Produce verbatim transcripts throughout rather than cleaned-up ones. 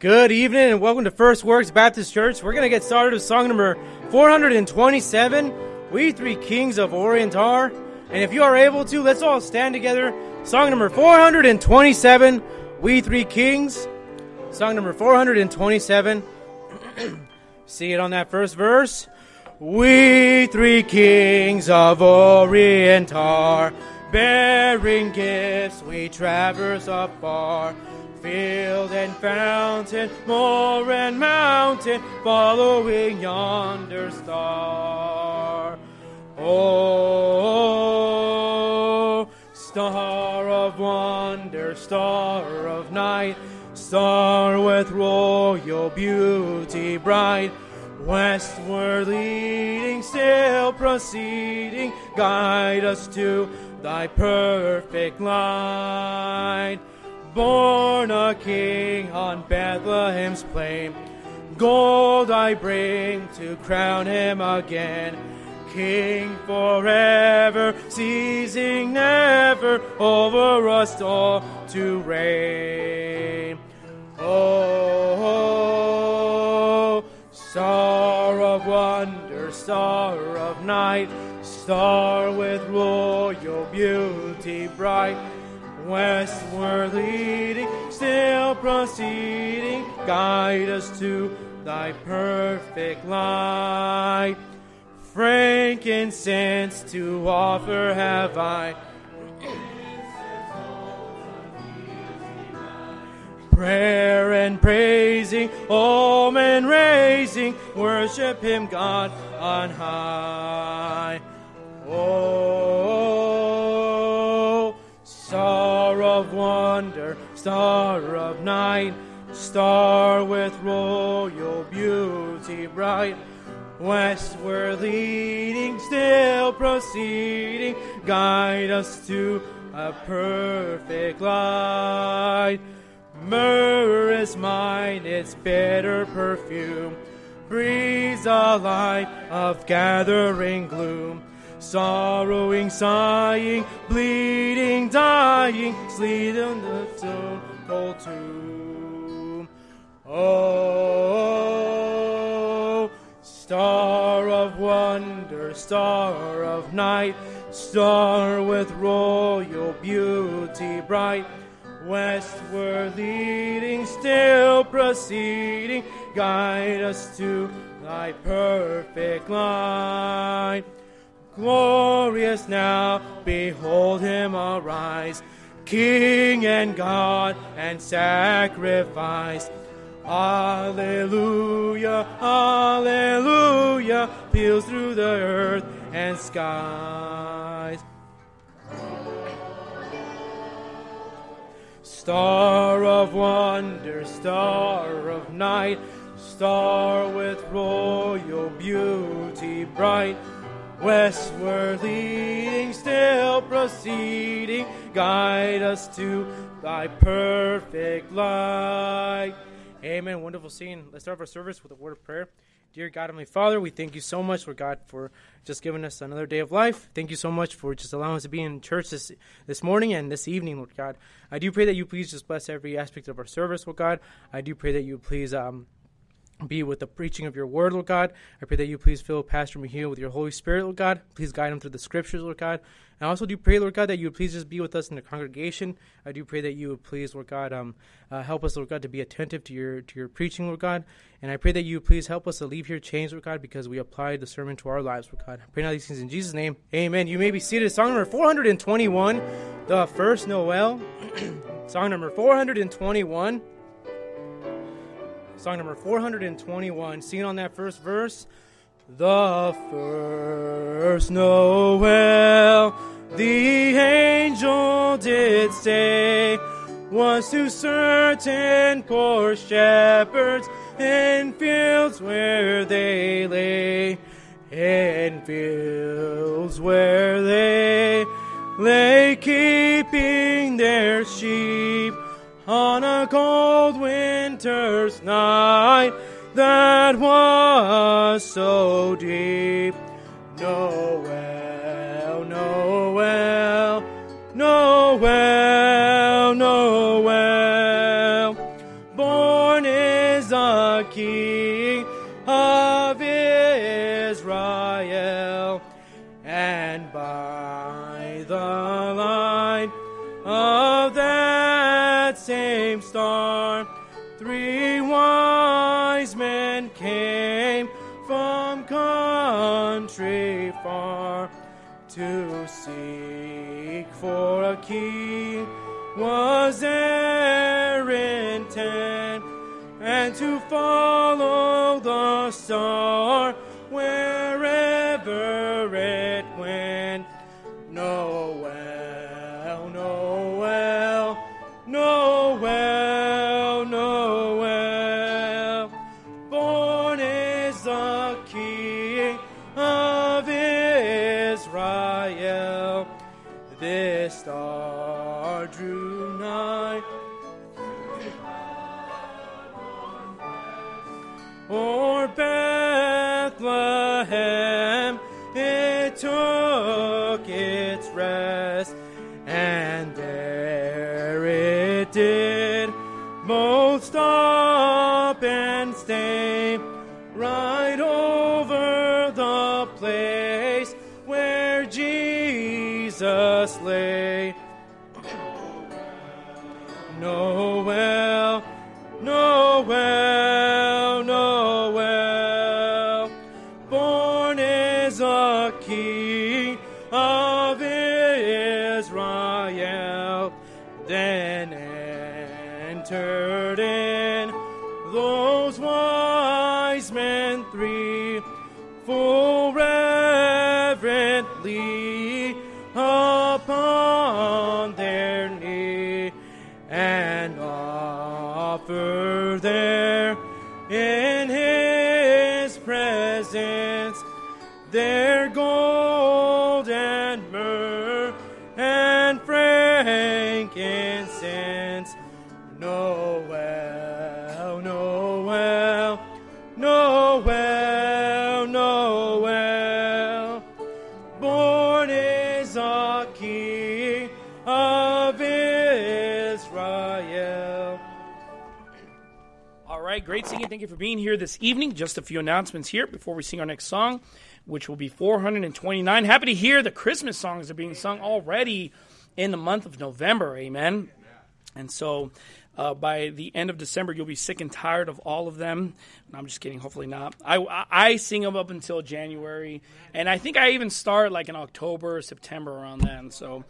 Good evening and welcome to First Works Baptist Church. We're going to get started with song number four hundred twenty-seven, We Three Kings of Orient Are. And if you are able to, let's all stand together. Song number four hundred twenty-seven, We Three Kings. Song number four hundred twenty-seven. See it on that first verse. We three kings of Orient are, bearing gifts we traverse afar. Field and fountain, moor and mountain, following yonder star. Oh, star of wonder, star of night, star with royal beauty bright, westward leading, still proceeding, guide us to thy perfect light. Born a king on Bethlehem's plain, gold I bring to crown him again. King forever, ceasing never, over us all to reign. Oh, star of wonder, star of night, star with royal beauty bright, westward leading, still proceeding, guide us to thy perfect light. Frankincense to offer have I, prayer and praising, omen raising, worship him God on high. Oh, star of wonder, star of night, star with royal beauty bright, westward leading, still proceeding, guide us to a perfect light. Myrrh is mine, its bitter perfume breathes a light of gathering gloom. Sorrowing, sighing, bleeding, dying, sleep in the cold tomb. Oh, star of wonder, star of night, star with royal beauty bright, westward leading, still proceeding, guide us to thy perfect light. Glorious now, behold him arise, King and God and sacrifice. Alleluia, alleluia, peals through the earth and skies. Star of wonder, star of night, star with royal beauty bright, westward leading, still proceeding, guide us to thy perfect light. Amen. Wonderful scene. Let's start our service with a word of prayer. Dear God, Heavenly Father, we thank you so much, Lord God, for just giving us another day of life. Thank you so much for just allowing us to be in church this this morning and this evening, Lord God. I do pray that you please just bless every aspect of our service, Lord God. I do pray that you please um, be with the preaching of your word, Lord God. I pray that you please fill Pastor Mihil with your Holy Spirit, Lord God. Please guide him through the scriptures, Lord God. I also do pray, Lord God, that you would please just be with us in the congregation. I do pray that you would please, Lord God, um, uh, help us, Lord God, to be attentive to your to your preaching, Lord God. And I pray that you would please help us to leave here changed, Lord God, because we applied the sermon to our lives, Lord God. I pray now these things in Jesus' name. Amen. You may be seated. Song number four hundred twenty-one, The First Noel. Song number four hundred twenty-one. Song number four hundred twenty-one. Seen on that first verse. The first Noel, the angel did say, was to certain poor shepherds in fields where they lay, in fields where they lay keeping their sheep on a cold winter's night that was so deep. Noel, Noel, Noel, Noel, born in and by the light of that same star, three wise men came from country far to seek for a king was their intent, and to follow the star wherever it went. Noel, Noel, Noel, Noel, born is the King of Israel. This star drew nigh, o'er Bethlehem it took its rest, and there it did both stop and stay, right over the place where Jesus lay. Noel, Noel, Noel, born is a King of Israel. Then entered in those wise men three, full reverently upon their knee, and offer there in his presence their gold and myrrh and frankincense. Noel, Noel, Noel, Noel, born is a King of Israel. All right, great singing. Thank you for being here this evening. Just a few announcements here before we sing our next song, which will be four hundred twenty-nine. Happy to hear the Christmas songs are being sung already in the month of November. Amen. And so uh, by the end of December, you'll be sick and tired of all of them. No, I'm just kidding. Hopefully not. I, I, I sing them up until January. And I think I even start like in October or September around then. So,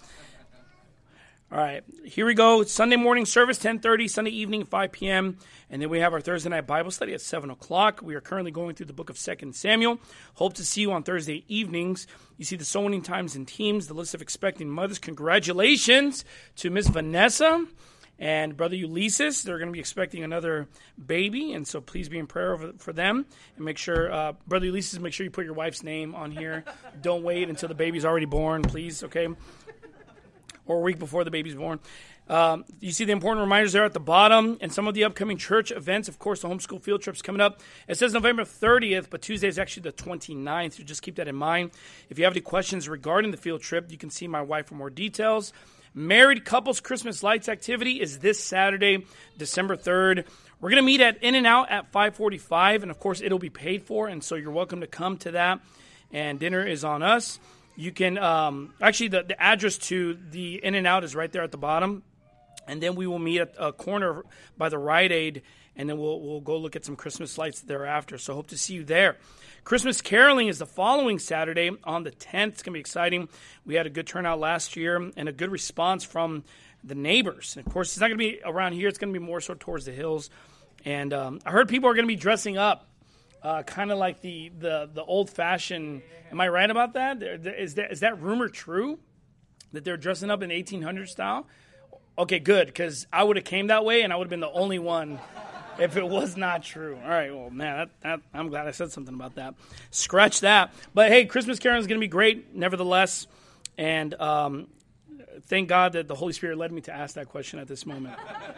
all right, here we go. Sunday morning service, ten thirty, Sunday evening, five p.m., and then we have our Thursday night Bible study at seven o'clock. We are currently going through the book of Second Samuel. Hope to see you on Thursday evenings. You see the sewing times and teams, the list of expecting mothers. Congratulations to Miss Vanessa and Brother Ulysses. They're going to be expecting another baby, and so please be in prayer for them. And make sure, uh, Brother Ulysses, make sure you put your wife's name on here. Don't wait until the baby's already born, please, okay? Or a week before the baby's born. Um, you see the important reminders there at the bottom, and some of the upcoming church events. Of course, the homeschool field trip's coming up. It says November thirtieth, but Tuesday is actually the twenty-ninth, so just keep that in mind. If you have any questions regarding the field trip, you can see my wife for more details. Married Couples Christmas Lights activity is this Saturday, December third. We're going to meet at In-N-Out at five forty-five, and of course, it'll be paid for, and so you're welcome to come to that, and dinner is on us. You can, um, actually, the, the address to the In-N-Out is right there at the bottom. And then we will meet at a corner by the Rite Aid, and then we'll we'll go look at some Christmas lights thereafter. So hope to see you there. Christmas caroling is the following Saturday on the tenth. It's going to be exciting. We had a good turnout last year and a good response from the neighbors. And of course, it's not going to be around here. It's going to be more so towards the hills. And um, I heard people are going to be dressing up. Uh, kind of like the, the, the old-fashioned, am I right about that? Is that? Is that rumor true, that they're dressing up in eighteen hundred style? Okay, good, because I would have came that way, and I would have been the only one if it was not true. All right, well, man, that, that, I'm glad I said something about that. Scratch that. But, hey, Christmas caroling is going to be great, nevertheless, and um, thank God that the Holy Spirit led me to ask that question at this moment.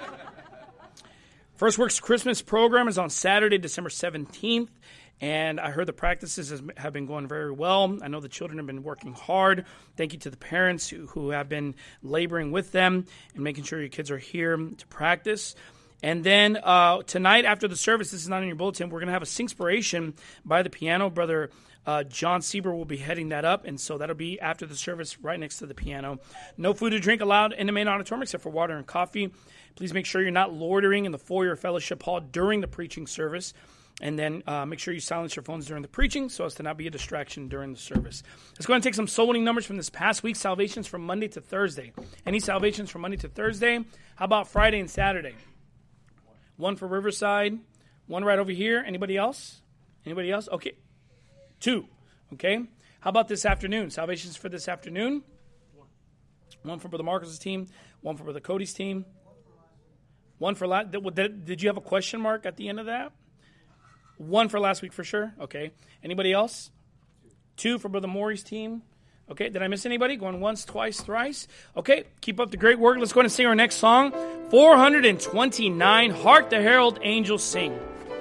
First Works Christmas program is on Saturday, December seventeenth, and I heard the practices has, have been going very well. I know the children have been working hard. Thank you to the parents who, who have been laboring with them and making sure your kids are here to practice. And then uh, tonight after the service, this is not in your bulletin, we're going to have a Singspiration by the piano. Brother Uh, John Sieber will be heading that up, and so that'll be after the service right next to the piano. No food or drink allowed in the main auditorium except for water and coffee. Please make sure you're not loitering in the foyer fellowship hall during the preaching service. And then uh, make sure you silence your phones during the preaching so as to not be a distraction during the service. Let's go ahead and take some soul winning numbers from this past week. Salvations from Monday to Thursday. Any salvations from Monday to Thursday? How about Friday and Saturday? One for Riverside. One right over here. Anybody else? Anybody else? Okay. Two. Okay. How about this afternoon? Salvations for this afternoon? One for Brother Marcus' team. One for Brother Cody's team. One for last. Did, did you have a question mark at the end of that? One for last week for sure. Okay. Anybody else? Two for Brother Maury's team. Okay. Did I miss anybody? Going once, twice, thrice. Okay. Keep up the great work. Let's go ahead and sing our next song. four hundred twenty-nine, Hark the Herald Angels Sing.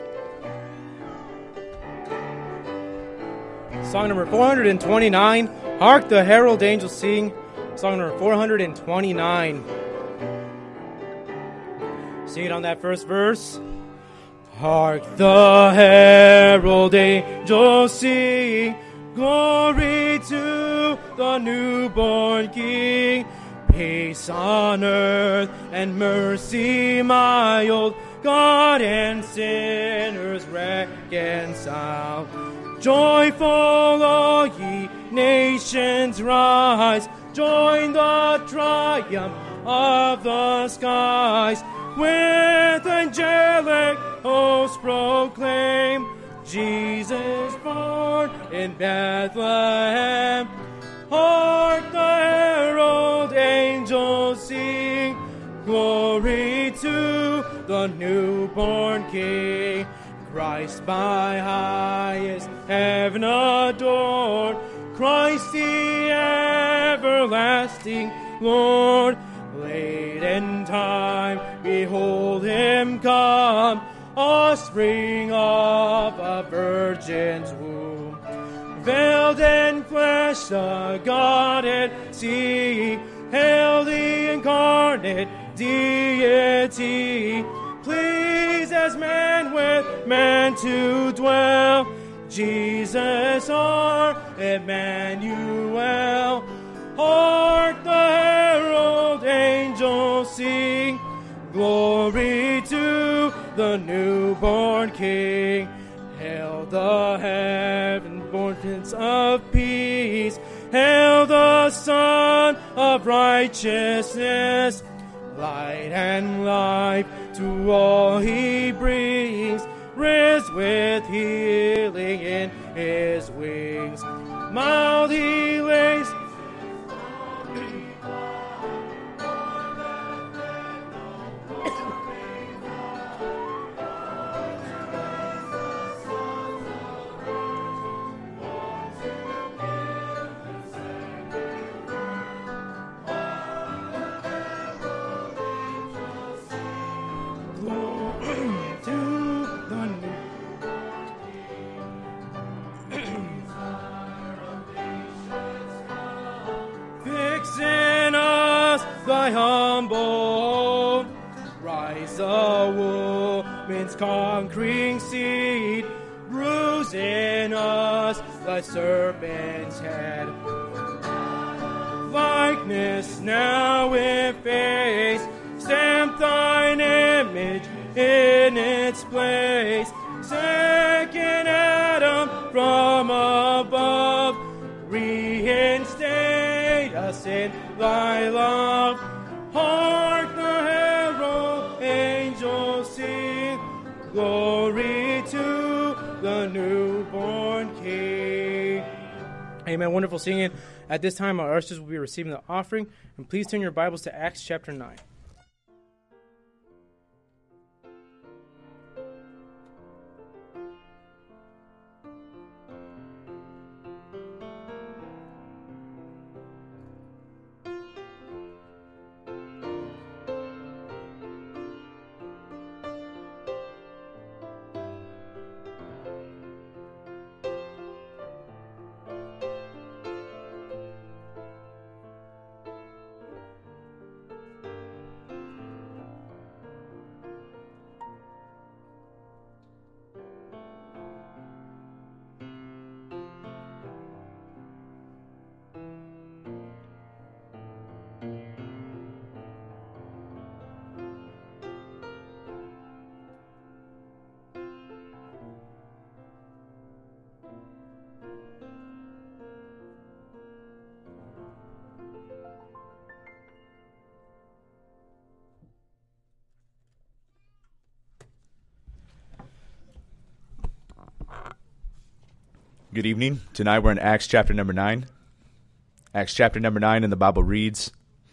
Song number four hundred twenty-nine, Hark the Herald Angels Sing. Song number four hundred twenty-nine. Sing it on that first verse. Hark the herald angels sing, glory to the newborn King. Peace on earth and mercy mild, God and sinners reconciled. Joyful all ye nations rise, join the triumph of the skies. With angelic hosts proclaim, Jesus born in Bethlehem. Hark the herald angels sing, glory to the newborn King. Christ by highest heaven adored, Christ the everlasting Lord. Late in time, behold him come, offspring of a virgin's womb. Veiled in flesh, the Godhead see, hail the incarnate deity. Please as man with man to dwell, Jesus our Emmanuel. Hark the herald angels sing, glory to the newborn King. Hail the heaven-born Prince of Peace, hail the Son of Righteousness. Light and life to all he brings, risen with healing in his wings. Mild he lays thy humble, rise a woman's conquering seed, bruise in us thy serpent's head. Likeness now efface, stamp thine image in its place. Second Adam from above, reinstate us in thy love. Hark the herald angels sing, glory to the newborn King. Amen. Wonderful singing. At this time, our ushers will be receiving the offering. And please turn your Bibles to Acts chapter nine. Good evening. Tonight we're in Acts chapter number nine. Acts chapter number nine in the Bible reads,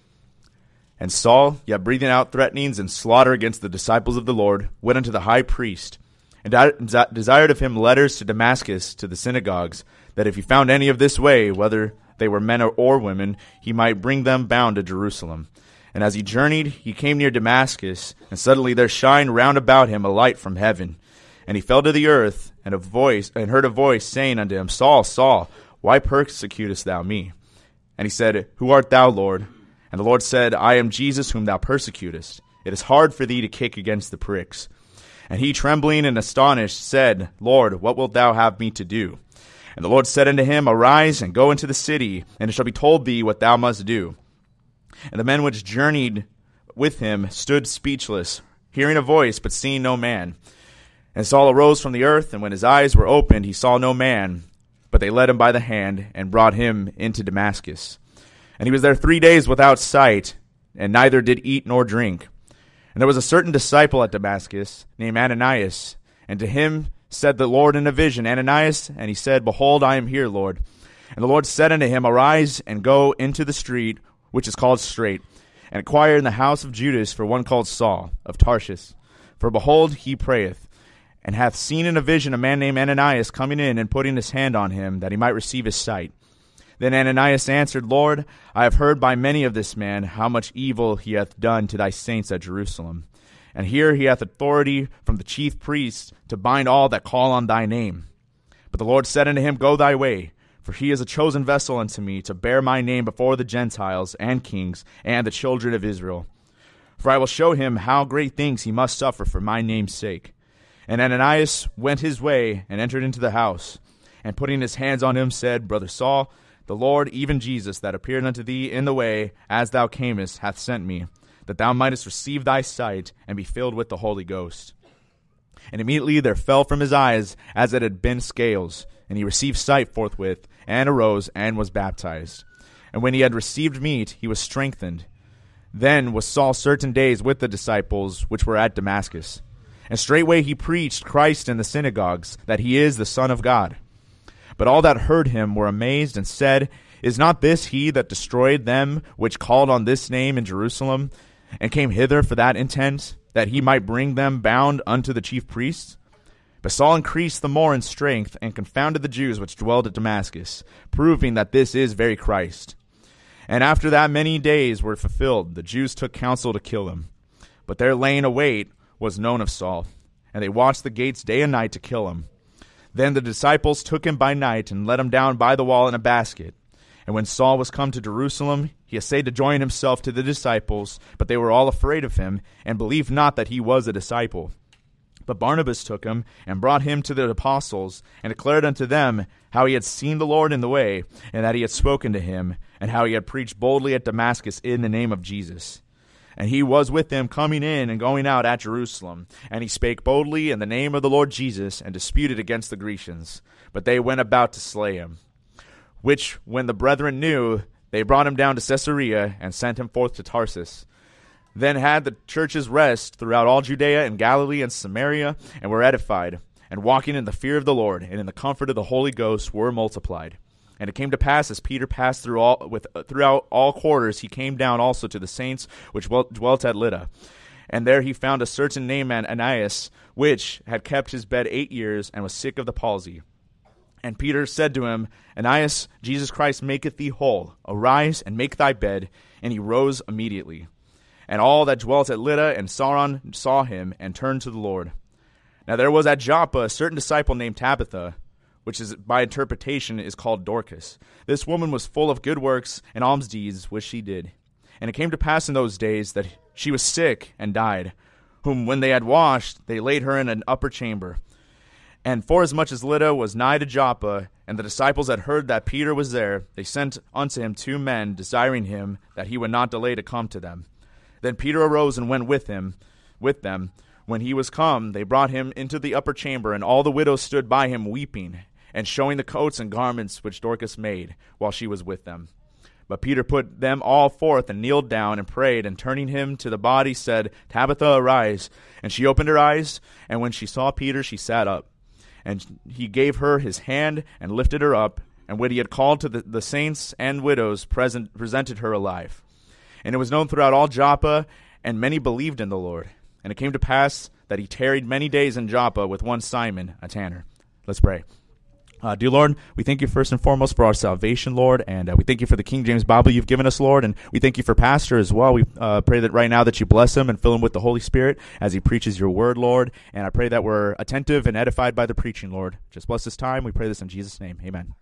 And Saul, yet breathing out threatenings and slaughter against the disciples of the Lord, went unto the high priest, and de- desired of him letters to Damascus to the synagogues, that if he found any of this way, whether they were men or, or women, he might bring them bound to Jerusalem. And as he journeyed, he came near Damascus, and suddenly there shined round about him a light from heaven. And he fell to the earth, and a voice, and heard a voice saying unto him, Saul, Saul, why persecutest thou me? And he said, Who art thou, Lord? And the Lord said, I am Jesus whom thou persecutest. It is hard for thee to kick against the pricks. And he, trembling and astonished, said, Lord, what wilt thou have me to do? And the Lord said unto him, Arise, and go into the city, and it shall be told thee what thou must do. And the men which journeyed with him stood speechless, hearing a voice, but seeing no man. And Saul arose from the earth, and when his eyes were opened, he saw no man, but they led him by the hand, and brought him into Damascus. And he was there three days without sight, and neither did eat nor drink. And there was a certain disciple at Damascus, named Ananias, and to him said the Lord in a vision, Ananias, and he said, Behold, I am here, Lord. And the Lord said unto him, Arise, and go into the street, which is called Straight, and inquire in the house of Judas for one called Saul, of Tarsus. For behold, he prayeth, and hath seen in a vision a man named Ananias coming in and putting his hand on him, that he might receive his sight. Then Ananias answered, Lord, I have heard by many of this man how much evil he hath done to thy saints at Jerusalem. And here he hath authority from the chief priests to bind all that call on thy name. But the Lord said unto him, Go thy way, for he is a chosen vessel unto me to bear my name before the Gentiles and kings and the children of Israel. For I will show him how great things he must suffer for my name's sake. And Ananias went his way and entered into the house, and putting his hands on him said, Brother Saul, the Lord, even Jesus, that appeared unto thee in the way, as thou camest, hath sent me, that thou mightest receive thy sight, and be filled with the Holy Ghost. And immediately there fell from his eyes as it had been scales, and he received sight forthwith, and arose, and was baptized. And when he had received meat, he was strengthened. Then was Saul certain days with the disciples which were at Damascus. And straightway he preached Christ in the synagogues, that he is the Son of God. But all that heard him were amazed, and said, Is not this he that destroyed them which called on this name in Jerusalem, and came hither for that intent, that he might bring them bound unto the chief priests? But Saul increased the more in strength, and confounded the Jews which dwelled at Damascus, proving that this is very Christ. And after that many days were fulfilled, the Jews took counsel to kill him. But their laying await was known of Saul, and they watched the gates day and night to kill him. Then the disciples took him by night, and let him down by the wall in a basket. And when Saul was come to Jerusalem, he essayed to join himself to the disciples, but they were all afraid of him, and believed not that he was a disciple. But Barnabas took him, and brought him to the apostles, and declared unto them how he had seen the Lord in the way, and that he had spoken to him, and how he had preached boldly at Damascus in the name of Jesus. And he was with them coming in and going out at Jerusalem. And he spake boldly in the name of the Lord Jesus, and disputed against the Grecians. But they went about to slay him. Which, when the brethren knew, they brought him down to Caesarea, and sent him forth to Tarsus. Then had the churches rest throughout all Judea and Galilee and Samaria, and were edified, and walking in the fear of the Lord, and in the comfort of the Holy Ghost were multiplied. And it came to pass, as Peter passed through all, with, uh, throughout all quarters, he came down also to the saints which dwelt at Lydda. And there he found a certain named Ananias, which had kept his bed eight years, and was sick of the palsy. And Peter said to him, Ananias, Jesus Christ maketh thee whole. Arise, and make thy bed. And he rose immediately. And all that dwelt at Lydda and Saron saw him, and turned to the Lord. Now there was at Joppa a certain disciple named Tabitha, which is by interpretation is called Dorcas. This woman was full of good works and alms deeds, which she did. And it came to pass in those days that she was sick and died, whom when they had washed, they laid her in an upper chamber. And forasmuch as Lydda was nigh to Joppa, and the disciples had heard that Peter was there, they sent unto him two men, desiring him that he would not delay to come to them. Then Peter arose and went with him, with them. When he was come, they brought him into the upper chamber, and all the widows stood by him weeping, and showing the coats and garments which Dorcas made, while she was with them. But Peter put them all forth, and kneeled down, and prayed, and turning him to the body, said, Tabitha, arise. And she opened her eyes, and when she saw Peter, she sat up. And he gave her his hand and lifted her up. And when he had called to the, the saints and widows, present, presented her alive. And it was known throughout all Joppa, and many believed in the Lord. And it came to pass that he tarried many days in Joppa with one Simon, a tanner. Let's pray. Uh, dear Lord, we thank you first and foremost for our salvation, Lord, and uh, we thank you for the King James Bible you've given us, Lord, and we thank you for Pastor as well. We uh, pray that right now that you bless him and fill him with the Holy Spirit as he preaches your word, Lord, and I pray that we're attentive and edified by the preaching, Lord. Just bless this time. We pray this in Jesus' name. Amen.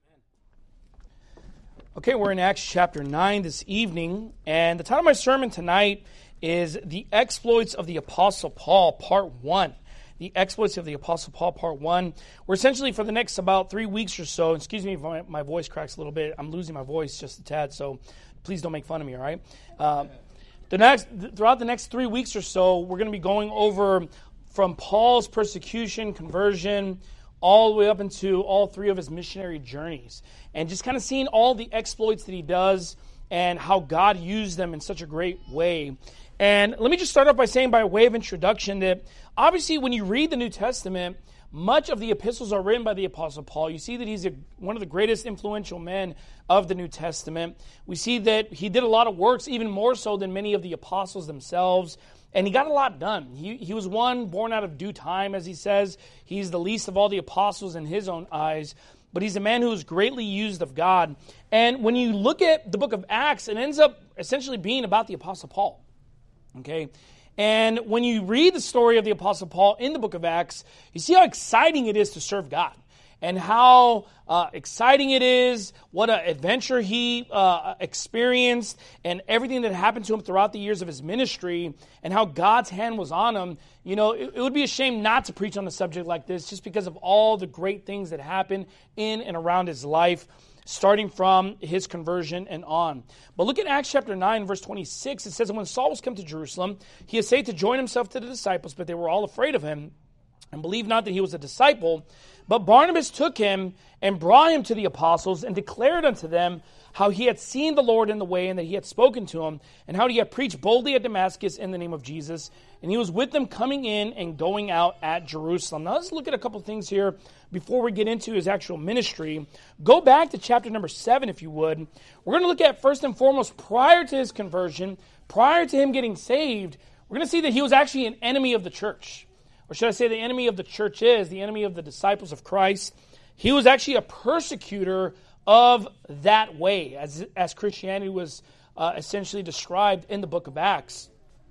Okay, we're in Acts chapter nine this evening, and the title of my sermon tonight is The Exploits of the Apostle Paul, Part one. The Exploits of the Apostle Paul, Part one. We're essentially, for the next about three weeks or so, excuse me if my, my voice cracks a little bit. I'm losing my voice just a tad, so please don't make fun of me, all right? Uh, the next, throughout the next three weeks or so, we're going to be going over from Paul's persecution, conversion, all the way up into all three of his missionary journeys. And just kind of seeing all the exploits that he does and how God used them in such a great way. And let me just start off by saying, by way of introduction, that obviously when you read the New Testament, much of the epistles are written by the Apostle Paul. You see that he's a, one of the greatest influential men of the New Testament. We see that he did a lot of works, even more so than many of the apostles themselves. And he got a lot done. He, he was one born out of due time, as he says. He's the least of all the apostles in his own eyes. But he's a man who was greatly used of God. And when you look at the book of Acts, it ends up essentially being about the Apostle Paul. Okay? And when you read the story of the Apostle Paul in the book of Acts, you see how exciting it is to serve God. And how uh, exciting it is, what an adventure he uh, experienced, and everything that happened to him throughout the years of his ministry, and how God's hand was on him. You know, it, it would be a shame not to preach on a subject like this, just because of all the great things that happened in and around his life, starting from his conversion and on. But look at Acts chapter nine, verse twenty-six. It says, "And when Saul was come to Jerusalem, he essayed to join himself to the disciples, but they were all afraid of him, and believed not that he was a disciple. But Barnabas took him and brought him to the apostles, and declared unto them how he had seen the Lord in the way, and that he had spoken to him, and how he had preached boldly at Damascus in the name of Jesus. And he was with them coming in and going out at Jerusalem." Now let's look at a couple things here before we get into his actual ministry. Go back to chapter number seven, if you would. We're going to look at, first and foremost, prior to his conversion, prior to him getting saved, we're going to see that he was actually an enemy of the church. Or should I say the enemy of the church is, the enemy of the disciples of Christ. He was actually a persecutor of that way, as, as Christianity was uh, essentially described in the book of Acts.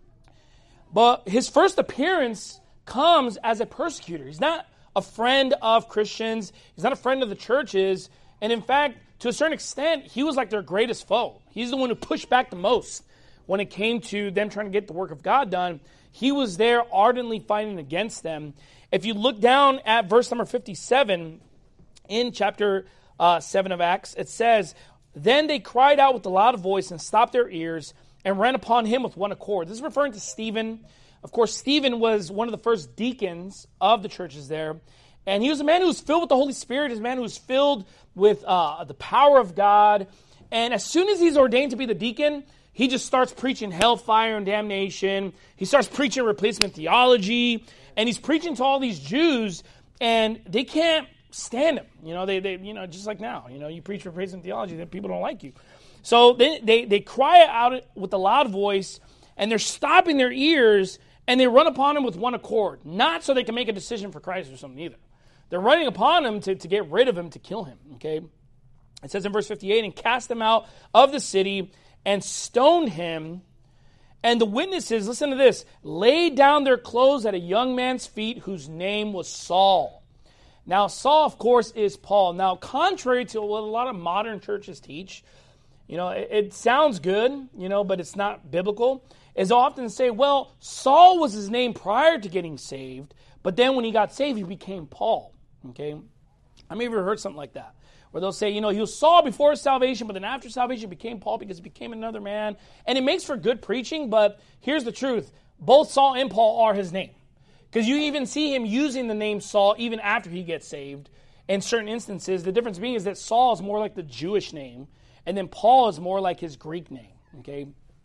But his first appearance comes as a persecutor. He's not a friend of Christians. He's not a friend of the churches. And in fact, to a certain extent, he was like their greatest foe. He's the one who pushed back the most when it came to them trying to get the work of God done. He was there ardently fighting against them. If you look down at verse number fifty-seven in chapter uh, seven of Acts, it says, "Then they cried out with a loud voice and stopped their ears and ran upon him with one accord." This is referring to Stephen. Of course, Stephen was one of the first deacons of the churches there. And he was a man who was filled with the Holy Spirit. He was a man who was filled with uh, the power of God. And as soon as he's ordained to be the deacon, he just starts preaching hellfire and damnation. He starts preaching replacement theology. And he's preaching to all these Jews, and they can't stand him. You know, they, they you know, just like now. You know, you preach replacement theology, then people don't like you. So they, they, they cry out with a loud voice, and they're stopping their ears, and they run upon him with one accord. Not so they can make a decision for Christ or something either. They're running upon him to, to get rid of him, to kill him. Okay? It says in verse fifty-eight, "And cast him out of the city, and stoned him. And the witnesses," listen to this, "laid down their clothes at a young man's feet, whose name was Saul." Now, Saul, of course, is Paul. Now, contrary to what a lot of modern churches teach, you know, it, it sounds good, you know, but it's not biblical, is often say, well, Saul was his name prior to getting saved, but then when he got saved, he became Paul. Okay? How many of you ever heard something like that? Where they'll say, you know, he was Saul before his salvation, but then after salvation he became Paul because he became another man. And it makes for good preaching, but here's the truth. Both Saul and Paul are his name. Because you even see him using the name Saul even after he gets saved. In certain instances, the difference being is that Saul is more like the Jewish name, and then Paul is more like his Greek name. Okay?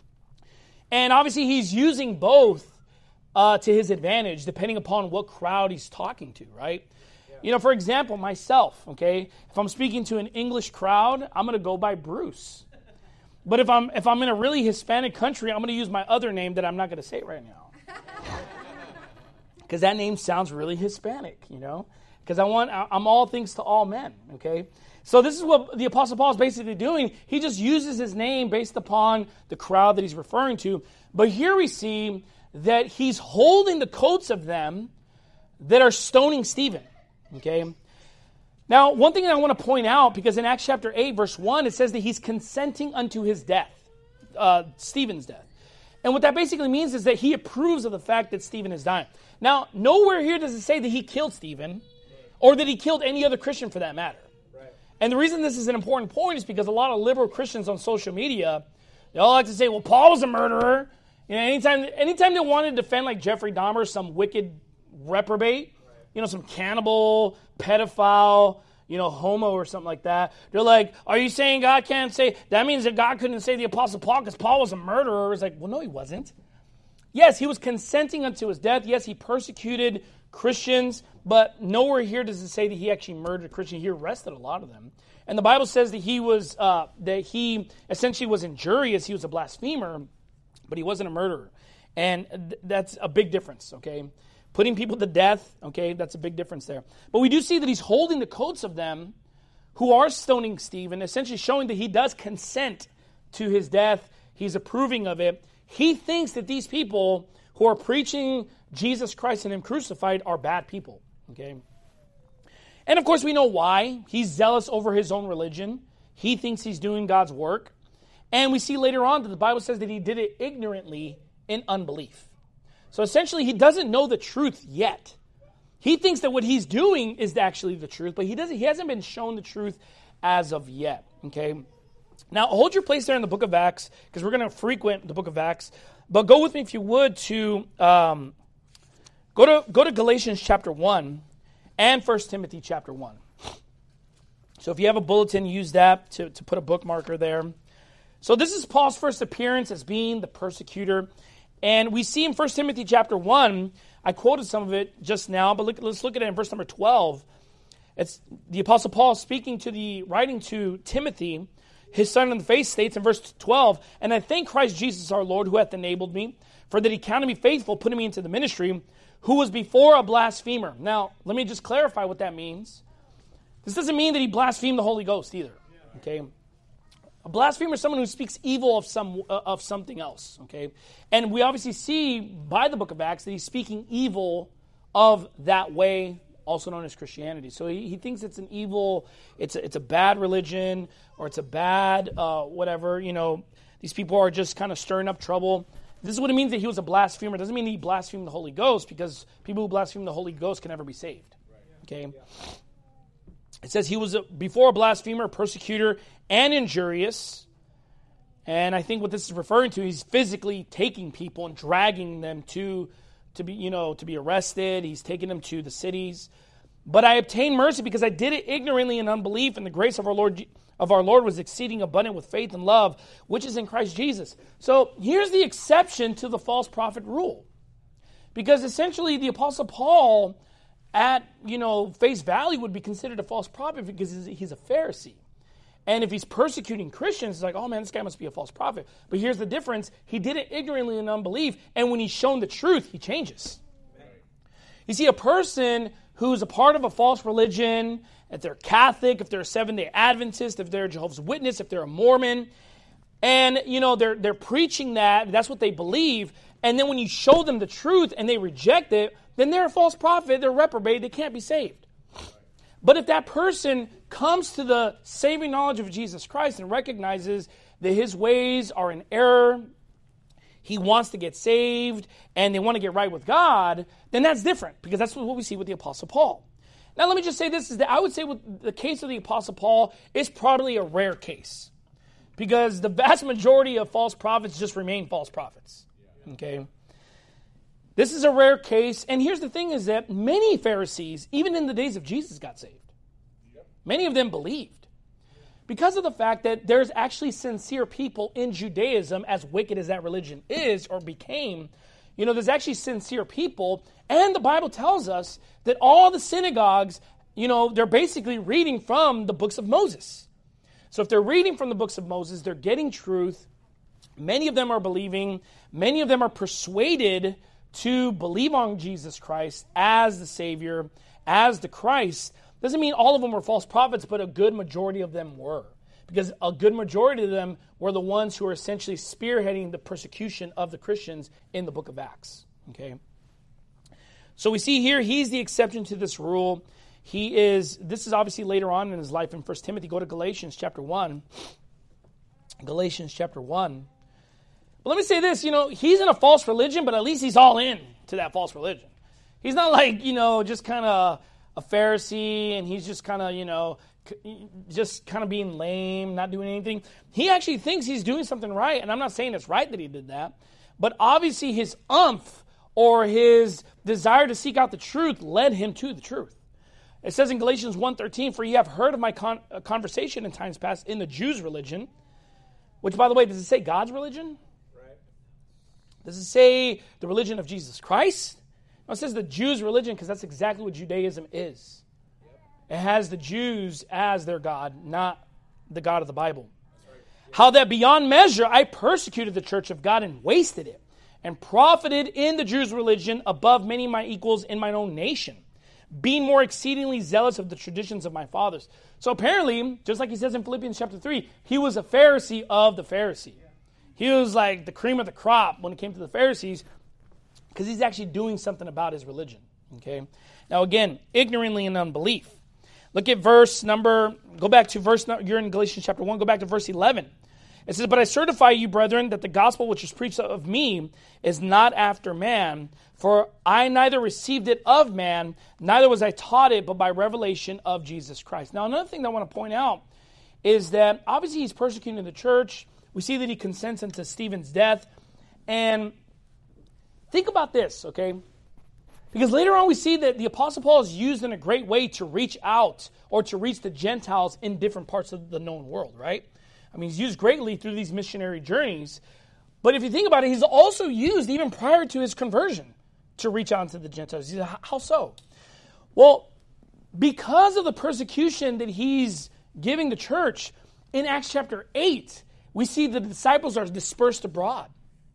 And obviously he's using both uh, to his advantage, depending upon what crowd he's talking to, right? You know, for example, myself, okay? If I'm speaking to an English crowd, I'm going to go by Bruce. But if I'm if I'm in a really Hispanic country, I'm going to use my other name that I'm not going to say right now. Because that name sounds really Hispanic, you know? Because I want, I'm all things to all men, okay? So this is what the Apostle Paul is basically doing. He just uses his name based upon the crowd that he's referring to. But here we see that he's holding the coats of them that are stoning Stephen, okay? Now, one thing that I want to point out, because in Acts chapter eight, verse one, it says that he's consenting unto his death, uh, Stephen's death. And what that basically means is that he approves of the fact that Stephen is dying. Now, nowhere here does it say that he killed Stephen, or that he killed any other Christian for that matter. Right. And the reason this is an important point is because a lot of liberal Christians on social media, they all like to say, well, Paul was a murderer. You know, anytime, anytime they want to defend like Jeffrey Dahmer, some wicked reprobate, you know, some cannibal, pedophile, you know, homo or something like that. They're like, are you saying God can't say, that means that God couldn't say the Apostle Paul because Paul was a murderer? It's like, well, no, he wasn't. Yes, he was consenting unto his death. Yes, he persecuted Christians, but nowhere here does it say that he actually murdered a Christian. He arrested a lot of them. And the Bible says that he was, uh, that he essentially was injurious. He was a blasphemer, but he wasn't a murderer. And th- that's a big difference, okay? Putting people to death, okay, that's a big difference there. But we do see that he's holding the coats of them who are stoning Stephen, essentially showing that he does consent to his death. He's approving of it. He thinks that these people who are preaching Jesus Christ and him crucified are bad people, okay? And of course we know why. He's zealous over his own religion. He thinks he's doing God's work. And we see later on that the Bible says that he did it ignorantly in unbelief. So essentially, he doesn't know the truth yet. He thinks that what he's doing is actually the truth, but he doesn't. He hasn't been shown the truth as of yet. Okay. Now, hold your place there in the book of Acts, because we're going to frequent the book of Acts. But go with me, if you would, to um, go to go to Galatians chapter one and First Timothy chapter one. So if you have a bulletin, use that to, to put a bookmarker there. So this is Paul's first appearance as being the persecutor. And we see in First Timothy chapter one, I quoted some of it just now, but look, let's look at it in verse number twelve. It's the Apostle Paul speaking to the, writing to Timothy, his son in the faith, states in verse twelve, and I thank Christ Jesus our Lord, who hath enabled me, for that he counted me faithful, putting me into the ministry, who was before a blasphemer. Now, let me just clarify what that means. This doesn't mean that he blasphemed the Holy Ghost either, okay? A blasphemer is someone who speaks evil of some uh, of something else, okay? And we obviously see by the book of Acts that he's speaking evil of that way, also known as Christianity. So he, he thinks it's an evil, it's a, it's a bad religion, or it's a bad uh, whatever, you know, these people are just kind of stirring up trouble. This is what it means that he was a blasphemer. It doesn't mean that he blasphemed the Holy Ghost, because people who blaspheme the Holy Ghost can never be saved, okay? It says he was a, before a blasphemer, persecutor, and injurious. And I think what this is referring to, he's physically taking people and dragging them to, to be, you know, to be arrested. He's taking them to the cities. But I obtained mercy because I did it ignorantly in unbelief, and the grace of our Lord of our Lord was exceeding abundant with faith and love, which is in Christ Jesus. So here's the exception to the false prophet rule. Because essentially the Apostle Paul, at, you know, face value, would be considered a false prophet because he's a Pharisee. And if he's persecuting Christians, it's like, oh man, this guy must be a false prophet. But here's the difference. He did it ignorantly in unbelief, and when he's shown the truth, he changes. You see, a person who's a part of a false religion, if they're Catholic, if they're a Seventh-day Adventist, if they're a Jehovah's Witness, if they're a Mormon, and, you know, they're they're preaching that, that's what they believe, and then when you show them the truth and they reject it, then they're a false prophet, they're reprobate, they can't be saved. But if that person comes to the saving knowledge of Jesus Christ and recognizes that his ways are in error, he wants to get saved, and they want to get right with God, then that's different, because that's what we see with the Apostle Paul. Now let me just say this, is that I would say with the case of the Apostle Paul is probably a rare case, because the vast majority of false prophets just remain false prophets. Okay? This is a rare case, and here's the thing, is that many Pharisees, even in the days of Jesus, got saved. Many of them believed. Because of the fact that there's actually sincere people in Judaism, as wicked as that religion is or became, you know, there's actually sincere people, and the Bible tells us that all the synagogues you know, they're basically reading from the books of Moses. So if they're reading from the books of Moses, they're getting truth. Many of them are believing. Many of them are persuaded to believe on Jesus Christ as the Savior, as the Christ. Doesn't mean all of them were false prophets, but a good majority of them were. Because a good majority of them were the ones who were essentially spearheading the persecution of the Christians in the book of Acts. Okay. So we see here, he's the exception to this rule. He is, this is obviously later on in his life in First Timothy. Go to Galatians chapter one. Galatians chapter one. But let me say this, you know, he's in a false religion, but at least he's all in to that false religion. He's not like, you know, just kind of a Pharisee and he's just kind of, you know, just kind of being lame, not doing anything. He actually thinks he's doing something right, and I'm not saying it's right that he did that, but obviously his umph or his desire to seek out the truth led him to the truth. It says in Galatians one thirteen, "For ye have heard of my con- conversation in times past in the Jews' religion," which, by the way, does it say God's religion? Right. Does it say the religion of Jesus Christ? No, it says the Jews' religion because that's exactly what Judaism is. It has the Jews as their God, not the God of the Bible. "How that beyond measure I persecuted the church of God and wasted it, and profited in the Jews' religion above many of my equals in mine own nation, being more exceedingly zealous of the traditions of my fathers." So apparently, just like he says in Philippians chapter three, he was a Pharisee of the Pharisee. He was like the cream of the crop when it came to the Pharisees because he's actually doing something about his religion. Okay. Now again, ignorantly in unbelief. Look at verse number, go back to verse, you're in Galatians chapter one, go back to verse eleven. It says, "But I certify you, brethren, that the gospel which is preached of me is not after man. For I neither received it of man, neither was I taught it, but by revelation of Jesus Christ." Now, another thing that I want to point out is that obviously he's persecuting the church. We see that he consents into Stephen's death. And think about this, okay? Because later on we see that the Apostle Paul is used in a great way to reach out or to reach the Gentiles in different parts of the known world, right? I mean, he's used greatly through these missionary journeys. But if you think about it, he's also used even prior to his conversion to reach out to the Gentiles. How so? Well, because of the persecution that he's giving the church, in Acts chapter eight, we see the disciples are dispersed abroad.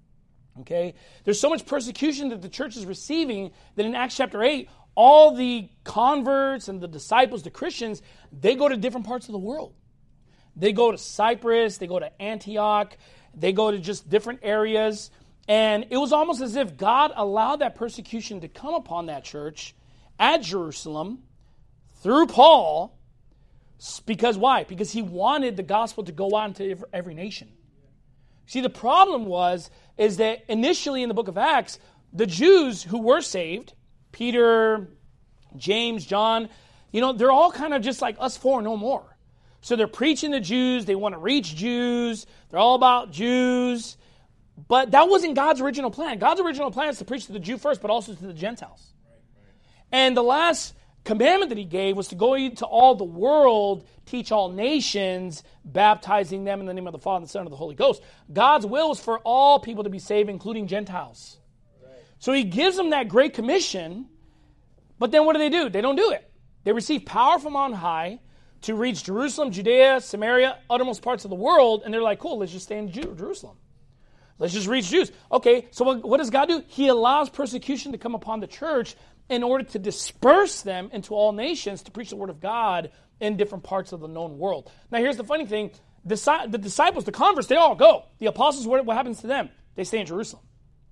Okay? There's so much persecution that the church is receiving that in Acts chapter eight, all the converts and the disciples, the Christians, they go to different parts of the world. They go to Cyprus, they go to Antioch, they go to just different areas. And it was almost as if God allowed that persecution to come upon that church at Jerusalem through Paul. Because why? Because he wanted the gospel to go out into every nation. See, the problem was, is that initially in the book of Acts, the Jews who were saved, Peter, James, John, you know, they're all kind of just like us four, no more. So they're preaching to Jews, they want to reach Jews, they're all about Jews. But that wasn't God's original plan. God's original plan is to preach to the Jew first, but also to the Gentiles. Right, right. And the last commandment that he gave was to go into all the world, teach all nations, baptizing them in the name of the Father, and the Son, and the Holy Ghost. God's will was for all people to be saved, including Gentiles. Right. So he gives them that great commission, but then what do they do? They don't do it. They receive power from on high to reach Jerusalem, Judea, Samaria, uttermost parts of the world, and they're like, cool, let's just stay in Jerusalem. Let's just reach Jews. Okay, so what, what does God do? He allows persecution to come upon the church in order to disperse them into all nations to preach the word of God in different parts of the known world. Now, here's the funny thing. The, the disciples, the converts, they all go. The apostles, what, what happens to them? They stay in Jerusalem.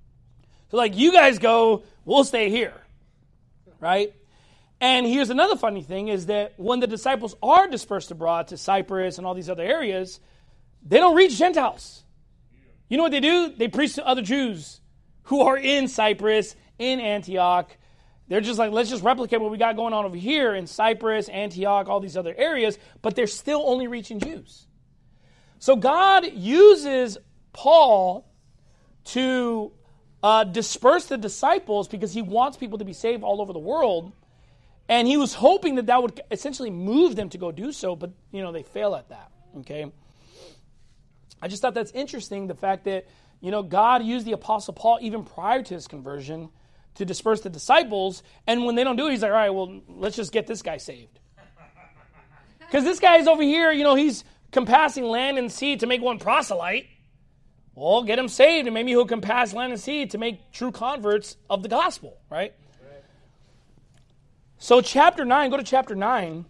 So like, you guys go, we'll stay here. Right? And here's another funny thing is that when the disciples are dispersed abroad to Cyprus and all these other areas, they don't reach Gentiles. You know what they do? They preach to other Jews who are in Cyprus, in Antioch. They're just like, let's just replicate what we got going on over here in Cyprus, Antioch, all these other areas, but they're still only reaching Jews. So God uses Paul to uh, disperse the disciples because he wants people to be saved all over the world. And he was hoping that that would essentially move them to go do so, but, you know, they fail at that, okay? I just thought that's interesting, the fact that, you know, God used the Apostle Paul even prior to his conversion to disperse the disciples. And when they don't do it, he's like, all right, well, let's just get this guy saved. Because this guy is over here, you know, he's compassing land and sea to make one proselyte. Well, get him saved, and maybe he'll compass land and sea to make true converts of the gospel, right? right? So chapter nine, go to chapter nine,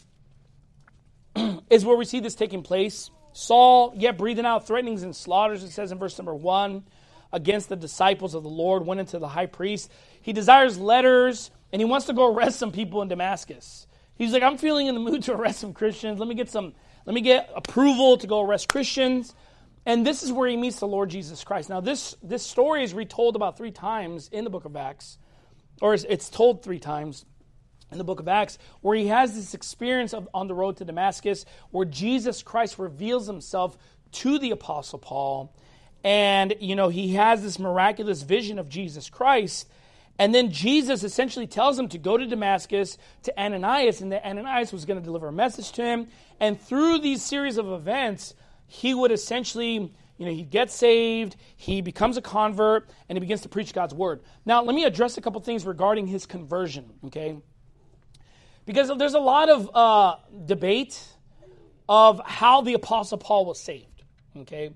is where we see this taking place. Saul, yet breathing out threatenings and slaughters, it says in verse number one, against the disciples of the Lord, went into the high priest. He desires letters, and he wants to go arrest some people in Damascus. He's like, I'm feeling in the mood to arrest some Christians. Let me get some, let me get approval to go arrest Christians. And this is where he meets the Lord Jesus Christ. Now, this, this story is retold about three times in the book of Acts, or it's told three times in the book of Acts, where he has this experience of, on the road to Damascus, where Jesus Christ reveals himself to the Apostle Paul. And, you know, he has this miraculous vision of Jesus Christ. And then Jesus essentially tells him to go to Damascus to Ananias, and that Ananias was going to deliver a message to him. And through these series of events, he would essentially, you know, he gets saved, he becomes a convert, and he begins to preach God's word. Now, let me address a couple things regarding his conversion, okay? Because there's a lot of uh, debate of how the Apostle Paul was saved, okay?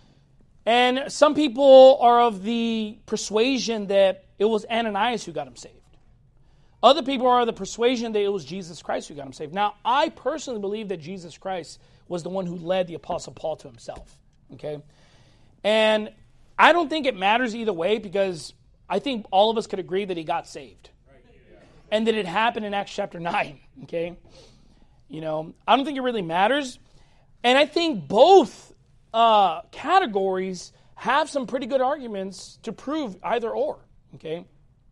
And some people are of the persuasion that it was Ananias who got him saved. Other people are of the persuasion that it was Jesus Christ who got him saved. Now, I personally believe that Jesus Christ was the one who led the Apostle Paul to himself, okay? And I don't think it matters either way, because I think all of us could agree that he got saved. And that it happened in Acts chapter nine, okay? You know, I don't think it really matters. And I think both uh, categories have some pretty good arguments to prove either or, okay?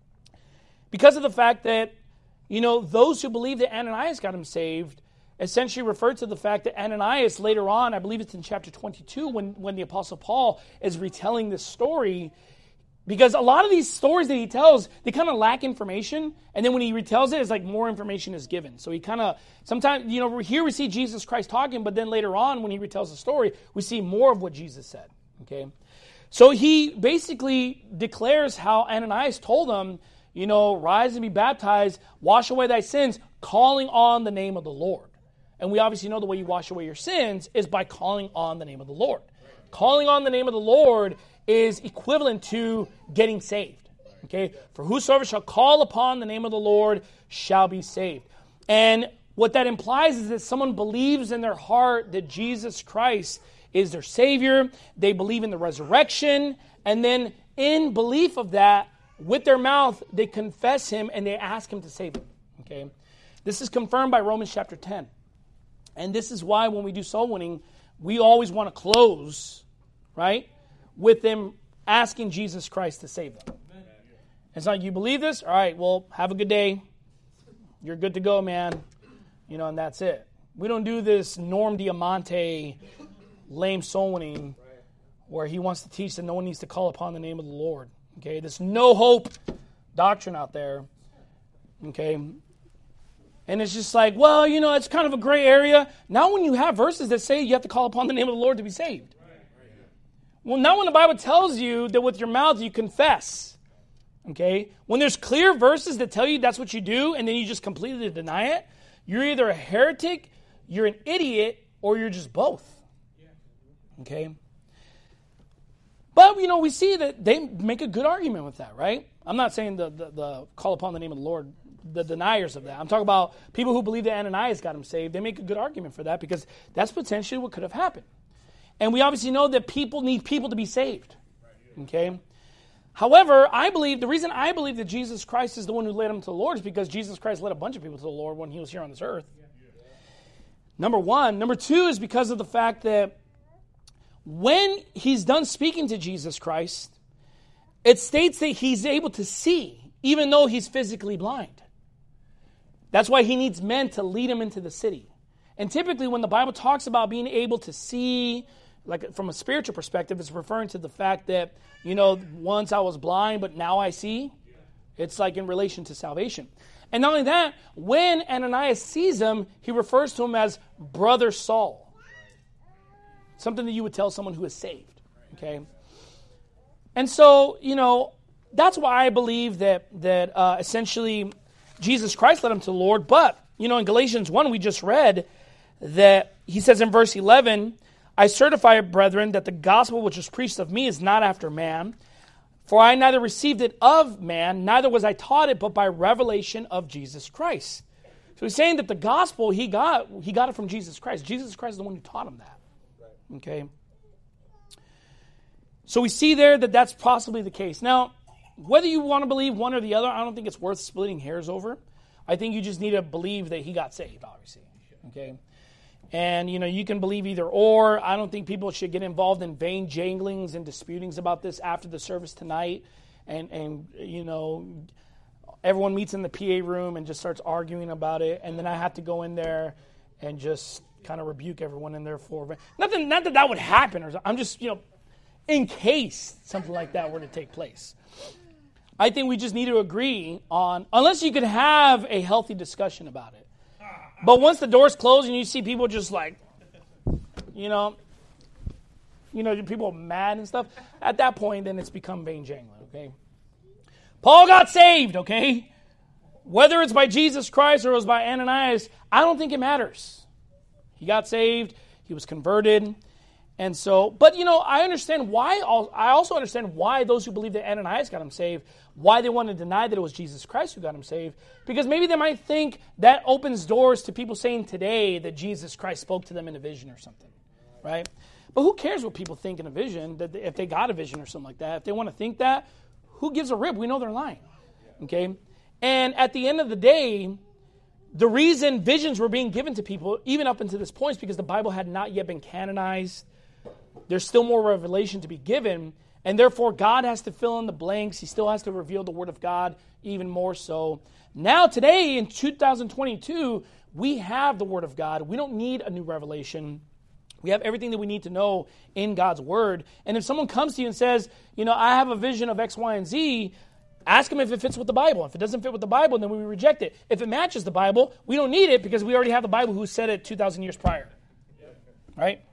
Because of the fact that, you know, those who believe that Ananias got him saved essentially refer to the fact that Ananias later on, I believe it's in chapter twenty-two, when, when the Apostle Paul is retelling this story, because a lot of these stories that he tells, they kind of lack information, and then when he retells it, it's like more information is given. So he kind of, sometimes, you know, here we see Jesus Christ talking, but then later on, when he retells the story, we see more of what Jesus said, okay? So he basically declares how Ananias told him, you know, rise and be baptized, wash away thy sins, calling on the name of the Lord. And we obviously know the way you wash away your sins is by calling on the name of the Lord. Calling on the name of the Lord is equivalent to getting saved. Okay? For whosoever shall call upon the name of the Lord shall be saved. And what that implies is that someone believes in their heart that Jesus Christ is their Savior. They believe in the resurrection. And then in belief of that, with their mouth, they confess him and they ask him to save them. Okay? This is confirmed by Romans chapter ten. And this is why when we do soul winning, we always want to close, right, with them asking Jesus Christ to save them. Amen. It's not, you believe this? All right, well, have a good day. You're good to go, man. You know, and that's it. We don't do this Norm Diamante lame soul winning where he wants to teach that no one needs to call upon the name of the Lord. Okay, this no hope doctrine out there. Okay. And it's just like, well, you know, it's kind of a gray area. Now when you have verses that say you have to call upon the name of the Lord to be saved. Well, now when the Bible tells you that with your mouth you confess, okay, when there's clear verses that tell you that's what you do and then you just completely deny it, you're either a heretic, you're an idiot, or you're just both. Okay? But, you know, we see that they make a good argument with that, right? I'm not saying the, the, the call upon the name of the Lord, the deniers of that. I'm talking about people who believe that Ananias got him saved. They make a good argument for that because that's potentially what could have happened. And we obviously know that people need people to be saved. Okay? However, I believe, the reason I believe that Jesus Christ is the one who led them to the Lord is because Jesus Christ led a bunch of people to the Lord when he was here on this earth. Number one. Number two is because of the fact that when he's done speaking to Jesus Christ, it states that he's able to see, even though he's physically blind. That's why he needs men to lead him into the city. And typically when the Bible talks about being able to see, like from a spiritual perspective, it's referring to the fact that, you know, once I was blind, but now I see. It's like in relation to salvation. And not only that, when Ananias sees him, he refers to him as Brother Saul. Something that you would tell someone who is saved. Okay? And so, you know, that's why I believe that that uh, essentially Jesus Christ led him to the Lord. But, you know, in Galatians one, we just read that he says in verse eleven, I certify, brethren, that the gospel which was preached of me is not after man. For I neither received it of man, neither was I taught it, but by revelation of Jesus Christ. So he's saying that the gospel he got, he got it from Jesus Christ. Jesus Christ is the one who taught him that. Okay? So we see there that that's possibly the case. Now, whether you want to believe one or the other, I don't think it's worth splitting hairs over. I think you just need to believe that he got saved, obviously. Okay? And, you know, you can believe either or. I don't think people should get involved in vain janglings and disputings about this after the service tonight. And, and you know, everyone meets in the P A room and just starts arguing about it. And then I have to go in there and just kind of rebuke everyone in there for nothing. Not that that would happen. Or I'm just, you know, in case something like that were to take place. I think we just need to agree on, unless you could have a healthy discussion about it. But once the doors close and you see people just like, you know, you know, people mad and stuff, at that point, then it's become vain jangling, okay? Paul got saved, okay? Whether it's by Jesus Christ or it was by Ananias, I don't think it matters. He got saved. He was converted. And so, but, you know, I understand why, I also understand why those who believe that Ananias got him saved, why they want to deny that it was Jesus Christ who got him saved, because maybe they might think that opens doors to people saying today that Jesus Christ spoke to them in a vision or something, right? But who cares what people think in a vision, that if they got a vision or something like that? If they want to think that, who gives a rip? We know they're lying, okay? And at the end of the day, the reason visions were being given to people, even up until this point, is because the Bible had not yet been canonized. There's still more revelation to be given, and therefore God has to fill in the blanks. He still has to reveal the Word of God even more so. Now, today, in two thousand twenty-two, we have the Word of God. We don't need a new revelation. We have everything that we need to know in God's Word. And if someone comes to you and says, you know, I have a vision of X, Y, and Z, ask them if it fits with the Bible. If it doesn't fit with the Bible, then we reject it. If it matches the Bible, we don't need it because we already have the Bible who said it two thousand years prior. Right?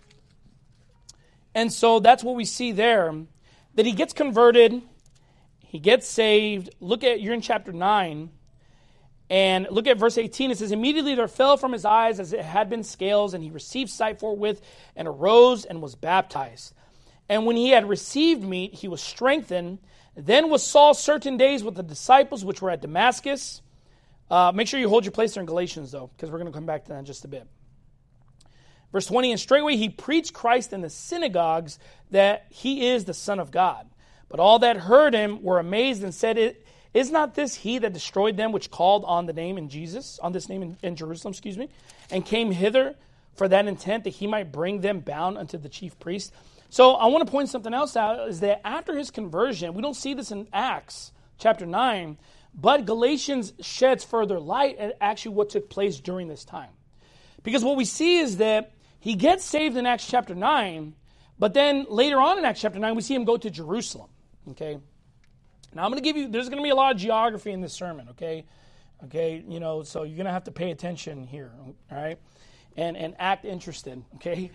And so that's what we see there, that he gets converted, he gets saved. Look at, you're in chapter nine, and look at verse eighteen. It says, immediately there fell from his eyes as it had been scales, and he received sight forthwith, and arose and was baptized. And when he had received meat, he was strengthened. Then was Saul certain days with the disciples which were at Damascus. Uh, make sure you hold your place there in Galatians, though, because we're going to come back to that in just a bit. Verse twenty, and straightway he preached Christ in the synagogues that he is the Son of God. But all that heard him were amazed and said, is not this he that destroyed them which called on the name in Jesus, on this name in, in Jerusalem, excuse me, and came hither for that intent that he might bring them bound unto the chief priest? So I want to point something else out, is that after his conversion, we don't see this in Acts chapter nine, but Galatians sheds further light at actually what took place during this time. Because what we see is that he gets saved in Acts chapter nine, but then later on in Acts chapter nine, we see him go to Jerusalem, okay? Now I'm going to give you, there's going to be a lot of geography in this sermon, okay? Okay, you know, so you're going to have to pay attention here, all right? And and act interested, okay?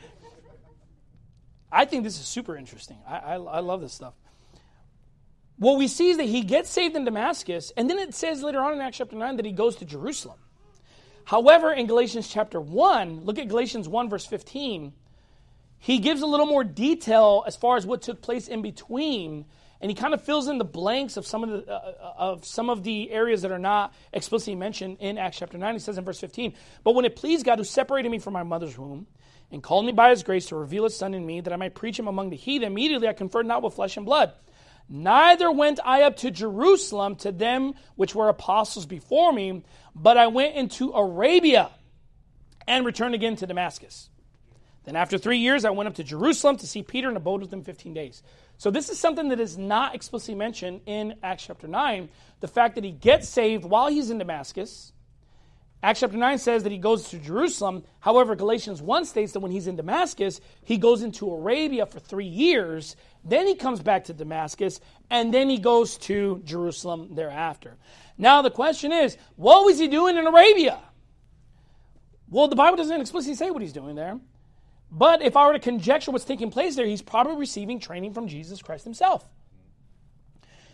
I think this is super interesting. I, I, I love this stuff. What we see is that he gets saved in Damascus, and then it says later on in Acts chapter nine that he goes to Jerusalem. However, in Galatians chapter one, look at Galatians one verse fifteen, he gives a little more detail as far as what took place in between, and he kind of fills in the blanks of some of the uh, of some of the areas that are not explicitly mentioned in Acts chapter nine. He says in verse fifteen, but when it pleased God who separated me from my mother's womb and called me by his grace to reveal his Son in me, that I might preach him among the heathen, immediately I conferred not with flesh and blood. Neither went I up to Jerusalem to them which were apostles before me, but I went into Arabia and returned again to Damascus. Then after three years, I went up to Jerusalem to see Peter and abode with him fifteen days. So this is something that is not explicitly mentioned in Acts chapter nine. The fact that he gets saved while he's in Damascus. Acts chapter nine says that he goes to Jerusalem. However, Galatians one states that when he's in Damascus, he goes into Arabia for three years. Then he comes back to Damascus, and then he goes to Jerusalem thereafter. Now the question is, what was he doing in Arabia? Well, the Bible doesn't explicitly say what he's doing there. But if I were to conjecture what's taking place there, he's probably receiving training from Jesus Christ himself.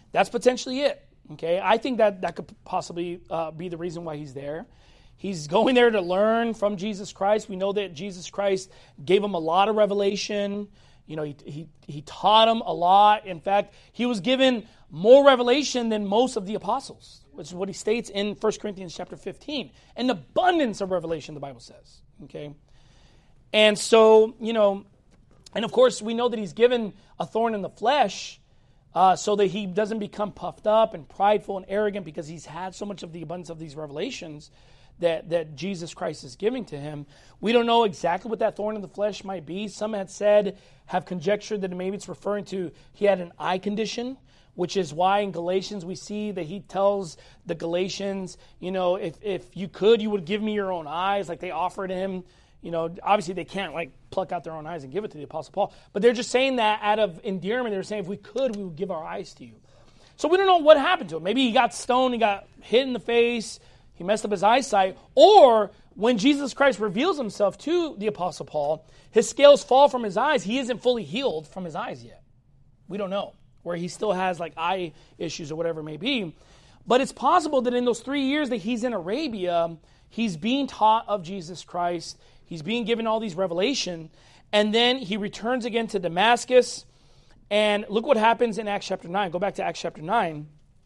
That's potentially it. Okay, I think that that could possibly uh, be the reason why he's there. He's going there to learn from Jesus Christ. We know that Jesus Christ gave him a lot of revelation. You know, he, he, he taught him a lot. In fact, he was given more revelation than most of the apostles, which is what he states in First Corinthians chapter fifteen. An abundance of revelation, the Bible says. Okay, and so, you know, and of course, we know that he's given a thorn in the flesh uh, so that he doesn't become puffed up and prideful and arrogant because he's had so much of the abundance of these revelations that, that Jesus Christ is giving to him. We don't know exactly what that thorn in the flesh might be. Some had said, have conjectured that maybe it's referring to he had an eye condition, which is why in Galatians we see that he tells the Galatians, you know, if, if you could, you would give me your own eyes, like they offered him. You know, obviously they can't like pluck out their own eyes and give it to the Apostle Paul, but they're just saying that out of endearment. They're saying if we could, we would give our eyes to you. So we don't know what happened to him. Maybe he got stoned, he got hit in the face, he messed up his eyesight, or when Jesus Christ reveals himself to the Apostle Paul, his scales fall from his eyes. He isn't fully healed from his eyes yet. We don't know, where he still has like eye issues or whatever it may be. But it's possible that in those three years that he's in Arabia, he's being taught of Jesus Christ. He's being given all these revelation. And then he returns again to Damascus. And look what happens in Acts chapter nine. Go back to Acts chapter nine.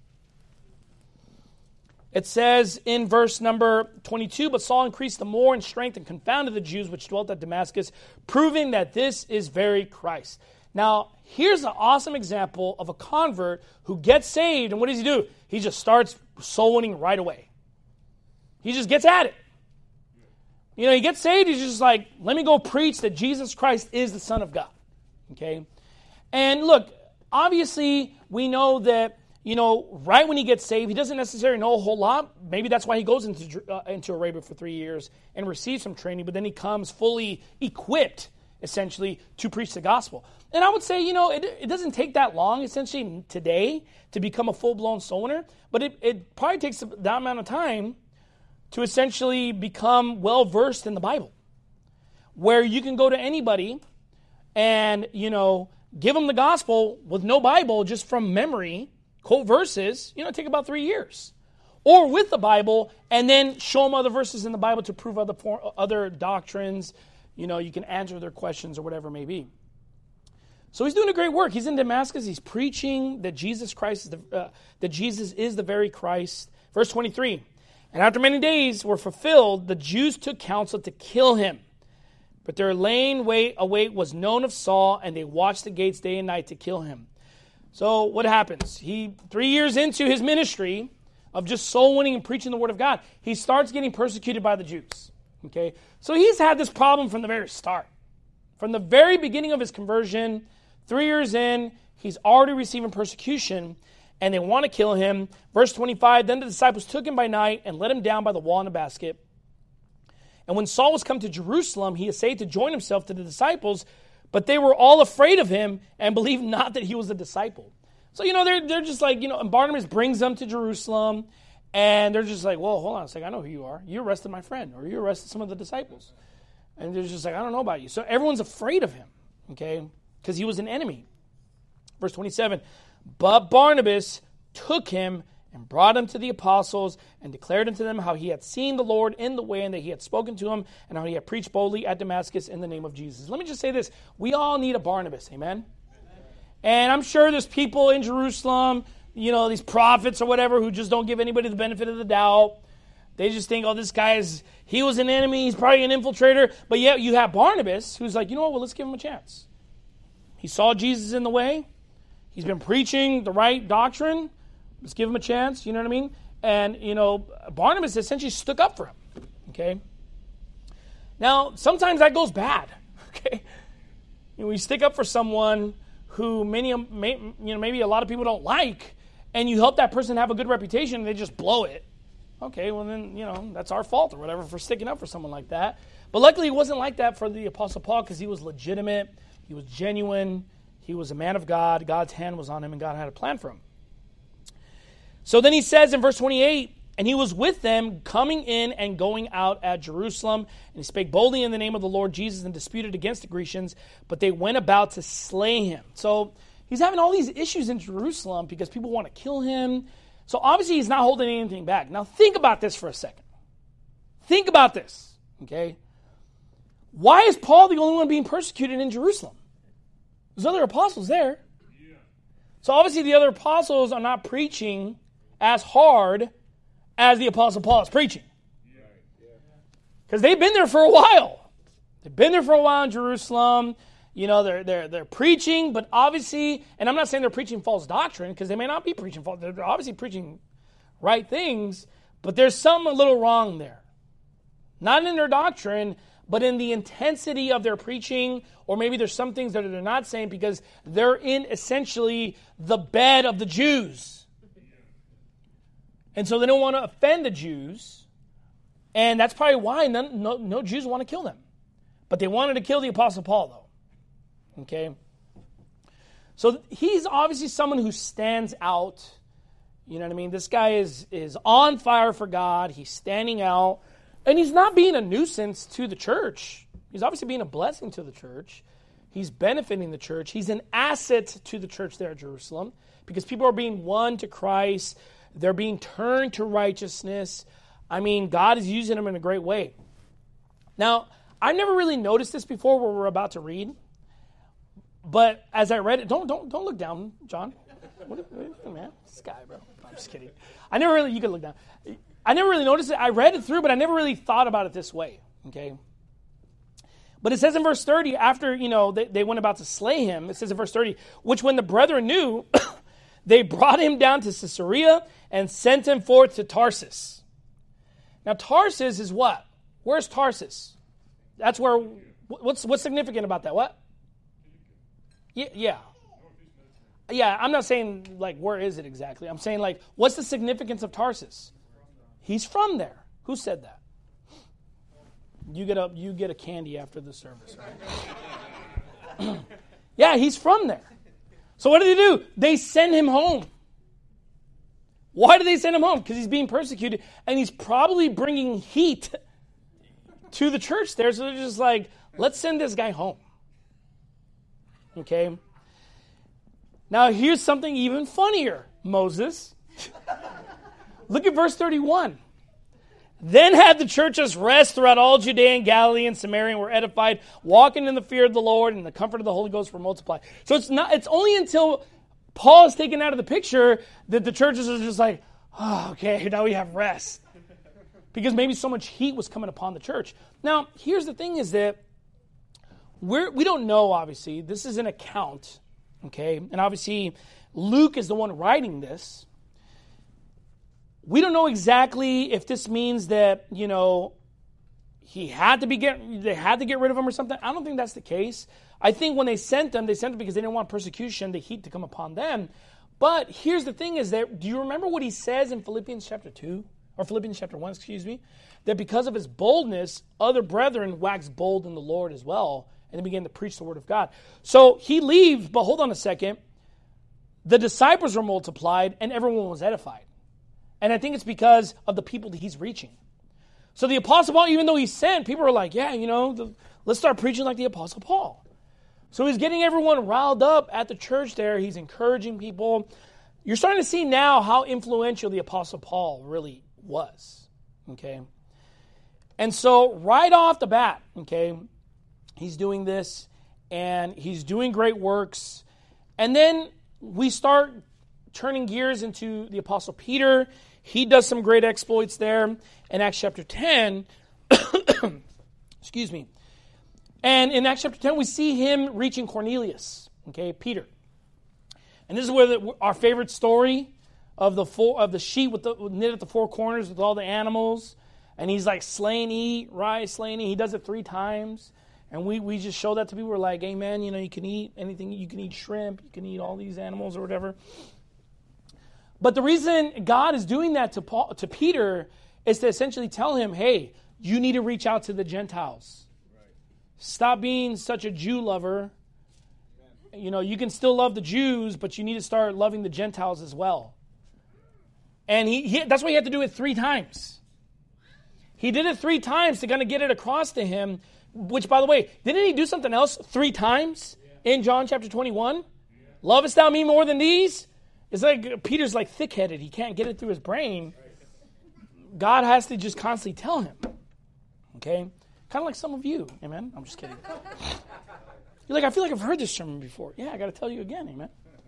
It says in verse number twenty-two, but Saul increased the more in strength and confounded the Jews which dwelt at Damascus, proving that this is very Christ. Now, here's an awesome example of a convert who gets saved, and what does he do? He just starts soul winning right away. He just gets at it. You know, he gets saved, he's just like, let me go preach that Jesus Christ is the Son of God. Okay? And look, obviously, we know that, you know, right when he gets saved, he doesn't necessarily know a whole lot. Maybe that's why he goes into, uh, into Arabia for three years and receives some training, but then he comes fully equipped, essentially, to preach the gospel. And I would say, you know, it, it doesn't take that long, essentially, today to become a full-blown soul winner, but it, it probably takes that amount of time to essentially become well-versed in the Bible, where you can go to anybody and, you know, give them the gospel with no Bible, just from memory, quote verses, you know, take about three years. Or with the Bible, and then show them other verses in the Bible to prove other other doctrines. You know, you can answer their questions or whatever it may be. So he's doing a great work. He's in Damascus. He's preaching that Jesus Christ is the, uh, that Jesus is the very Christ. Verse twenty-three, and after many days were fulfilled, the Jews took counsel to kill him. But their laying wait await was known of Saul, and they watched the gates day and night to kill him. So what happens? He, three years into his ministry of just soul winning and preaching the word of God, he starts getting persecuted by the Jews. Okay, so he's had this problem from the very start. From the very beginning of his conversion, three years in, he's already receiving persecution, and they want to kill him. Verse twenty-five, then the disciples took him by night and let him down by the wall in a basket. And when Saul was come to Jerusalem, he essayed to join himself to the disciples, but they were all afraid of him and believed not that he was a disciple. So, you know, they're, they're just like, you know, and Barnabas brings them to Jerusalem, and they're just like, well, hold on a second, I know who you are. You arrested my friend, or you arrested some of the disciples. And they're just like, I don't know about you. So everyone's afraid of him, okay, because he was an enemy. Verse twenty-seven, but Barnabas took him and brought him to the apostles and declared unto them how he had seen the Lord in the way and that he had spoken to him and how he had preached boldly at Damascus in the name of Jesus. Let me just say this. We all need a Barnabas, amen? And I'm sure there's people in Jerusalem, you know, these prophets or whatever, who just don't give anybody the benefit of the doubt. They just think, oh, this guy is, he was an enemy, he's probably an infiltrator. But yet you have Barnabas who's like, you know what, well, let's give him a chance. He saw Jesus in the way. He's been preaching the right doctrine. Let's give him a chance, you know what I mean? And, you know, Barnabas essentially stuck up for him, okay? Now, sometimes that goes bad, okay? You know, we stick up for someone who many, may, you know, maybe a lot of people don't like, and you help that person have a good reputation, and they just blow it. Okay, well then, you know, that's our fault or whatever for sticking up for someone like that. But luckily it wasn't like that for the Apostle Paul, because he was legitimate, he was genuine, he was a man of God, God's hand was on him, and God had a plan for him. So then he says in verse twenty-eight, and he was with them coming in and going out at Jerusalem, and he spake boldly in the name of the Lord Jesus and disputed against the Grecians, but they went about to slay him. So he's having all these issues in Jerusalem because people want to kill him. So obviously he's not holding anything back. Now think about this for a second. Think about this, okay? Why is Paul the only one being persecuted in Jerusalem? There's other apostles there. Yeah. So obviously the other apostles are not preaching as hard as the apostle Paul is preaching. Because they've been there for a while. They've been there for a while in Jerusalem. You know, they're they're they're preaching, but obviously, and I'm not saying they're preaching false doctrine, because they may not be preaching false. They're obviously preaching right things, but there's something a little wrong there. Not in their doctrine, but in the intensity of their preaching, or maybe there's some things that they're not saying because they're in essentially the bed of the Jews. And so they don't want to offend the Jews, and that's probably why none, no, no Jews want to kill them. But they wanted to kill the Apostle Paul, though. Okay? So he's obviously someone who stands out. You know what I mean? This guy is, is on fire for God. He's standing out. And he's not being a nuisance to the church. He's obviously being a blessing to the church. He's benefiting the church. He's an asset to the church there at Jerusalem because people are being won to Christ. They're being turned to righteousness. I mean, God is using them in a great way. Now, I've never really noticed this before where we're about to read. But as I read it, don't don't don't look down, John. What, what, man, this guy, bro. I'm just kidding. I never really, you can look down. I never really noticed it. I read it through, but I never really thought about it this way. Okay. But it says in verse thirty, after, you know, they, they went about to slay him, it says in verse thirty, which when the brethren knew, they brought him down to Caesarea and sent him forth to Tarsus. Now, Tarsus is what? Where's Tarsus? That's where, what's what's significant about that? What? Yeah, yeah. Yeah, I'm not saying, like, where is it exactly? I'm saying, like, what's the significance of Tarsus? He's from there. Who said that? You get a, you get a candy after the service, right? Yeah, he's from there. So what do they do? They send him home. Why do they send him home? Because he's being persecuted, and he's probably bringing heat to the church there. So they're just like, let's send this guy home. Okay? Now here's something even funnier, Moses. Look at verse thirty-one. Then had the churches rest throughout all Judea and Galilee and Samaria and were edified, walking in the fear of the Lord, and the comfort of the Holy Ghost were multiplied. So it's not. It's only until Paul is taken out of the picture that the churches are just like, oh, okay, now we have rest. Because maybe so much heat was coming upon the church. Now, here's the thing is that we're, we don't know, obviously. This is an account, okay? And obviously, Luke is the one writing this. We don't know exactly if this means that, you know, he had to be get, they had to get rid of him or something. I don't think that's the case. I think when they sent them, they sent them because they didn't want persecution, the heat to come upon them. But here's the thing is that, do you remember what he says in Philippians chapter two? Or Philippians chapter one, excuse me? That because of his boldness, other brethren waxed bold in the Lord as well, and they began to preach the word of God. So he leaves, but hold on a second. The disciples were multiplied, and everyone was edified. And I think it's because of the people that he's reaching. So the Apostle Paul, even though he's sent, people are like, yeah, you know, the, let's start preaching like the Apostle Paul. So he's getting everyone riled up at the church there. He's encouraging people. You're starting to see now how influential the Apostle Paul really was. Okay? And so right off the bat, okay, he's doing this, and he's doing great works. And then we start turning gears into the Apostle Peter. He does some great exploits there in Acts chapter ten. Excuse me. And in Acts chapter ten, we see him reaching Cornelius, okay, Peter. And this is where the, our favorite story of the four, of the sheep with the knit at the four corners with all the animals. And he's like, slain, eat, rise, slain, eat. He does it three times. And we, we just show that to people. We're like, hey, man, you know, you can eat anything. You can eat shrimp. You can eat all these animals or whatever. But the reason God is doing that to Paul, to Peter is to essentially tell him, hey, you need to reach out to the Gentiles. Right. Stop being such a Jew lover. Amen. You know, you can still love the Jews, but you need to start loving the Gentiles as well. And he, he that's why he had to do it three times. He did it three times to kind of get it across to him, which, by the way, didn't he do something else three times yeah. in John chapter twenty-one? Yeah. Lovest thou me more than these? It's like Peter's like thick-headed. He can't get it through his brain. God has to just constantly tell him. Okay? Kind of like some of you. Amen? I'm just kidding. You're like, I feel like I've heard this sermon before. Yeah, I got to tell you again. Amen?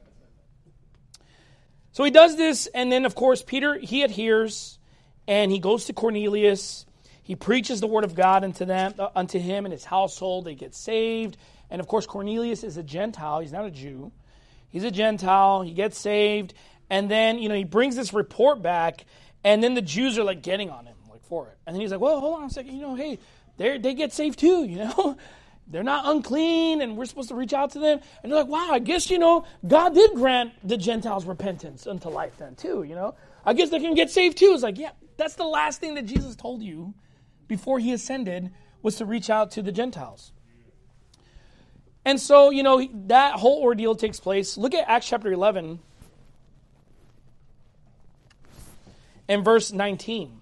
So he does this, and then, of course, Peter, he adheres, and he goes to Cornelius. He preaches the word of God unto them, uh, unto him and his household. They get saved. And, of course, Cornelius is a Gentile. He's not a Jew. He's a Gentile. He gets saved. And then, you know, he brings this report back, and then the Jews are, like, getting on him, like, for it. And then he's like, well, hold on a second. You know, hey, they they get saved too, you know. They're not unclean, and we're supposed to reach out to them. And they're like, wow, I guess, you know, God did grant the Gentiles repentance unto life then too, you know. I guess they can get saved too. It's like, yeah, that's the last thing that Jesus told you before he ascended was to reach out to the Gentiles. And so, you know, that whole ordeal takes place. Look at Acts chapter eleven and verse nineteen.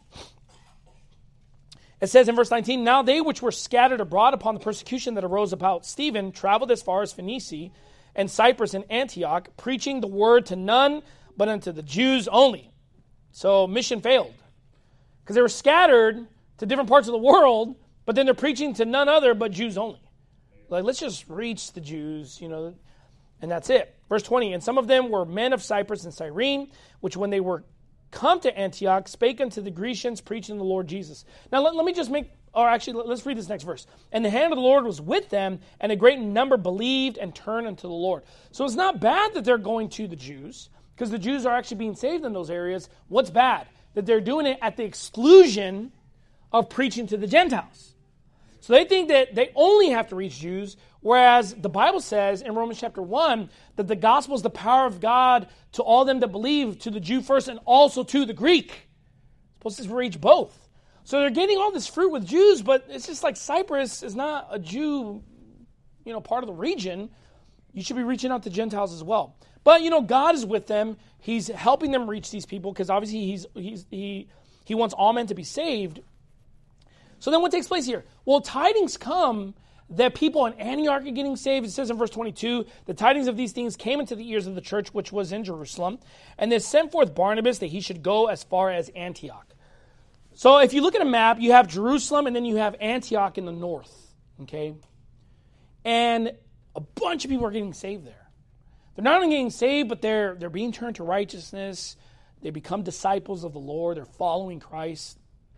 It says in verse nineteen, now they which were scattered abroad upon the persecution that arose about Stephen traveled as far as Phoenicia and Cyprus and Antioch, preaching the word to none but unto the Jews only. So mission failed. Because they were scattered to different parts of the world, but then they're preaching to none other but Jews only. Like, let's just reach the Jews, you know, and that's it. Verse twenty, and some of them were men of Cyprus and Cyrene, which when they were come to Antioch, spake unto the Grecians, preaching the Lord Jesus. Now, let, let me just make, or actually, let's read this next verse. And the hand of the Lord was with them, and a great number believed and turned unto the Lord. So it's not bad that they're going to the Jews, because the Jews are actually being saved in those areas. What's bad? That they're doing it at the exclusion of preaching to the Gentiles. So they think that they only have to reach Jews, whereas the Bible says in Romans chapter one that the gospel is the power of God to all them that believe, to the Jew first and also to the Greek. It's supposed to reach both. So they're getting all this fruit with Jews, but it's just like Cyprus is not a Jew, you know, part of the region. You should be reaching out to Gentiles as well. But, you know, God is with them. He's helping them reach these people because obviously he's, he's, he, he wants all men to be saved. So then what takes place here? Well, tidings come that people in Antioch are getting saved. It says in verse twenty-two, the tidings of these things came into the ears of the church which was in Jerusalem, and they sent forth Barnabas that he should go as far as Antioch. So if you look at a map, you have Jerusalem and then you have Antioch in the north, okay? And a bunch of people are getting saved there. They're not only getting saved, but they're, they're being turned to righteousness. They become disciples of the Lord. They're following Christ.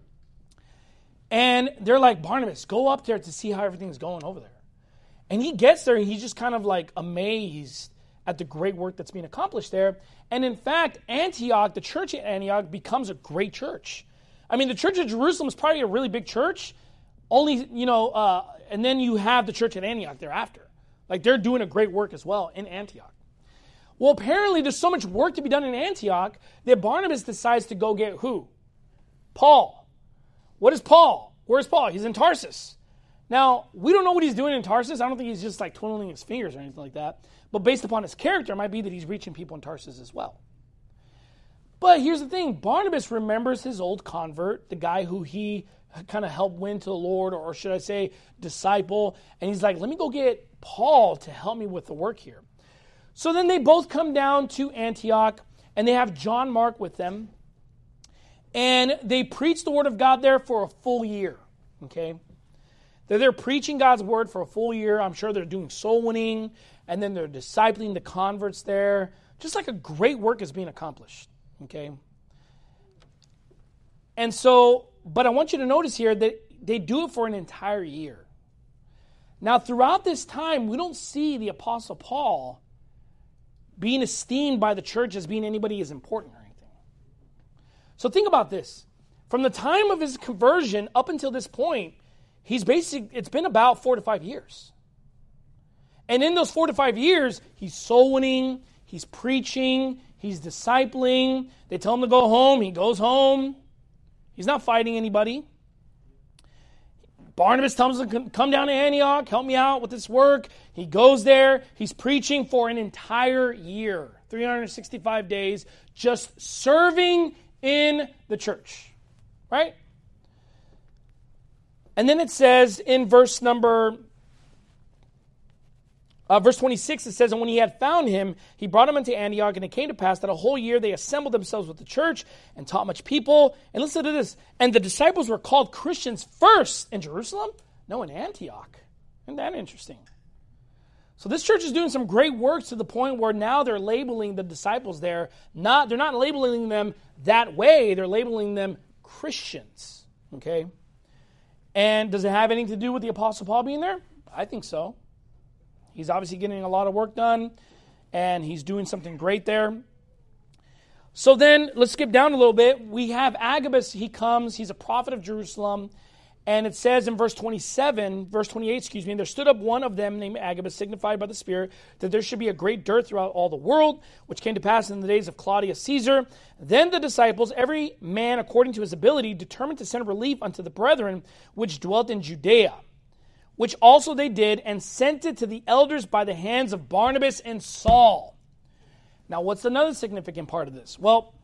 And they're like, Barnabas, go up there to see how everything's going over there. And he gets there and he's just kind of like amazed at the great work that's being accomplished there. And in fact, Antioch, the church at Antioch, becomes a great church. I mean, the church of Jerusalem is probably a really big church. Only, you know, uh, and then you have the church at Antioch thereafter. Like they're doing a great work as well in Antioch. Well, apparently there's so much work to be done in Antioch that Barnabas decides to go get who? Paul. What is Paul? Where's Paul? He's in Tarsus. Now, we don't know what he's doing in Tarsus. I don't think he's just like twiddling his fingers or anything like that. But based upon his character, it might be that he's reaching people in Tarsus as well. But here's the thing. Barnabas remembers his old convert, the guy who he kind of helped win to the Lord, or should I say disciple. And he's like, let me go get Paul to help me with the work here. So then they both come down to Antioch, and they have John Mark with them. And they preach the word of God there for a full year, okay? They're there preaching God's word for a full year. I'm sure they're doing soul winning, and then they're discipling the converts there. Just like a great work is being accomplished, okay? And so, but I want you to notice here that they do it for an entire year. Now, throughout this time, we don't see the Apostle Paul being esteemed by the church as being anybody as important or anything. So think about this. From the time of his conversion up until this point, he's basically, it's been about four to five years. And in those four to five years, he's soul winning, he's preaching, he's discipling. They tell him to go home, he goes home. He's not fighting anybody. Barnabas tells him to come down to Antioch, help me out with this work. He goes there, he's preaching for an entire year, three hundred sixty-five days, just serving in the church, right? And then it says in verse number Uh, verse twenty-six, it says, and when he had found him, he brought him into Antioch, and it came to pass that a whole year they assembled themselves with the church and taught much people. And listen to this. And the disciples were called Christians first in Jerusalem? No, in Antioch. Isn't that interesting? So this church is doing some great works to the point where now they're labeling the disciples there. Not, they're not labeling them that way. They're labeling them Christians. Okay? And does it have anything to do with the Apostle Paul being there? I think so. He's obviously getting a lot of work done, and he's doing something great there. So then, let's skip down a little bit. We have Agabus. He comes. He's a prophet of Jerusalem. And it says in verse twenty-seven, verse twenty-eight, excuse me, there stood up one of them named Agabus, signified by the Spirit, that there should be a great dearth throughout all the world, which came to pass in the days of Claudius Caesar. Then the disciples, every man according to his ability, determined to send relief unto the brethren which dwelt in Judea, which also they did, and sent it to the elders by the hands of Barnabas and Saul. Now, what's another significant part of this? Well,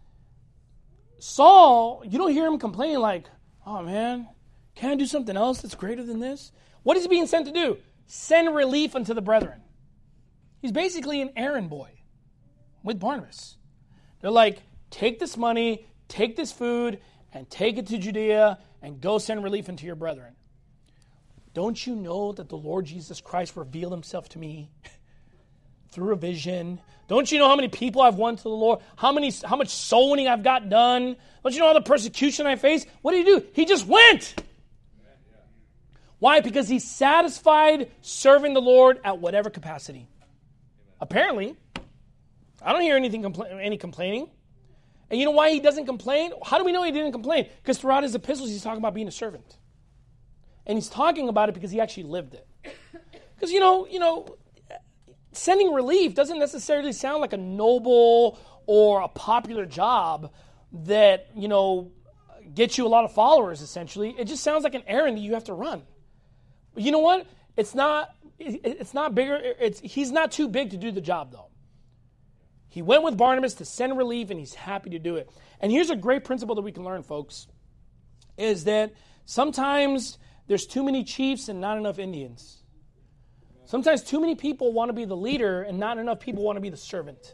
Saul, you don't hear him complaining like, oh man, can I do something else that's greater than this? What is he being sent to do? Send relief unto the brethren. He's basically an errand boy with Barnabas. They're like, take this money, take this food, and take it to Judea, and go send relief unto your brethren. Don't you know that the Lord Jesus Christ revealed himself to me through a vision? Don't you know how many people I've won to the Lord? How many, how much soul winning I've got done? Don't you know all the persecution I faced? What did he do? He just went. Why? Because he's satisfied serving the Lord at whatever capacity. Apparently. I don't hear anything compla- any complaining. And you know why he doesn't complain? How do we know he didn't complain? Because throughout his epistles, he's talking about being a servant. And he's talking about it because he actually lived it. Because, you know, you know, sending relief doesn't necessarily sound like a noble or a popular job that, you know, gets you a lot of followers, essentially. It just sounds like an errand that you have to run. But you know what? It's not, it's not bigger. It's, he's not too big to do the job, though. He went with Barnabas to send relief, and he's happy to do it. And here's a great principle that we can learn, folks, is that sometimes there's too many chiefs and not enough Indians. Sometimes too many people want to be the leader and not enough people want to be the servant.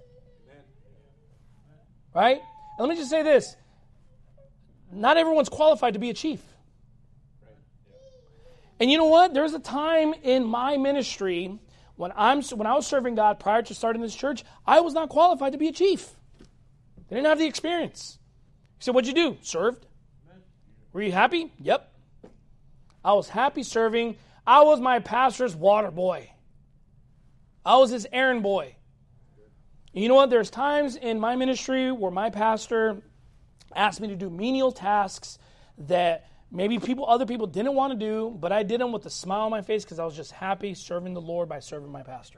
Right? And let me just say this. Not everyone's qualified to be a chief. And you know what? There's a time in my ministry when I'm when I was serving God prior to starting this church, I was not qualified to be a chief. I didn't have the experience. He said, what'd you do? Served. Were you happy? Yep. I was happy serving. I was my pastor's water boy. I was his errand boy. And you know what? There's times in my ministry where my pastor asked me to do menial tasks that maybe people, other people didn't want to do, but I did them with a smile on my face because I was just happy serving the Lord by serving my pastor.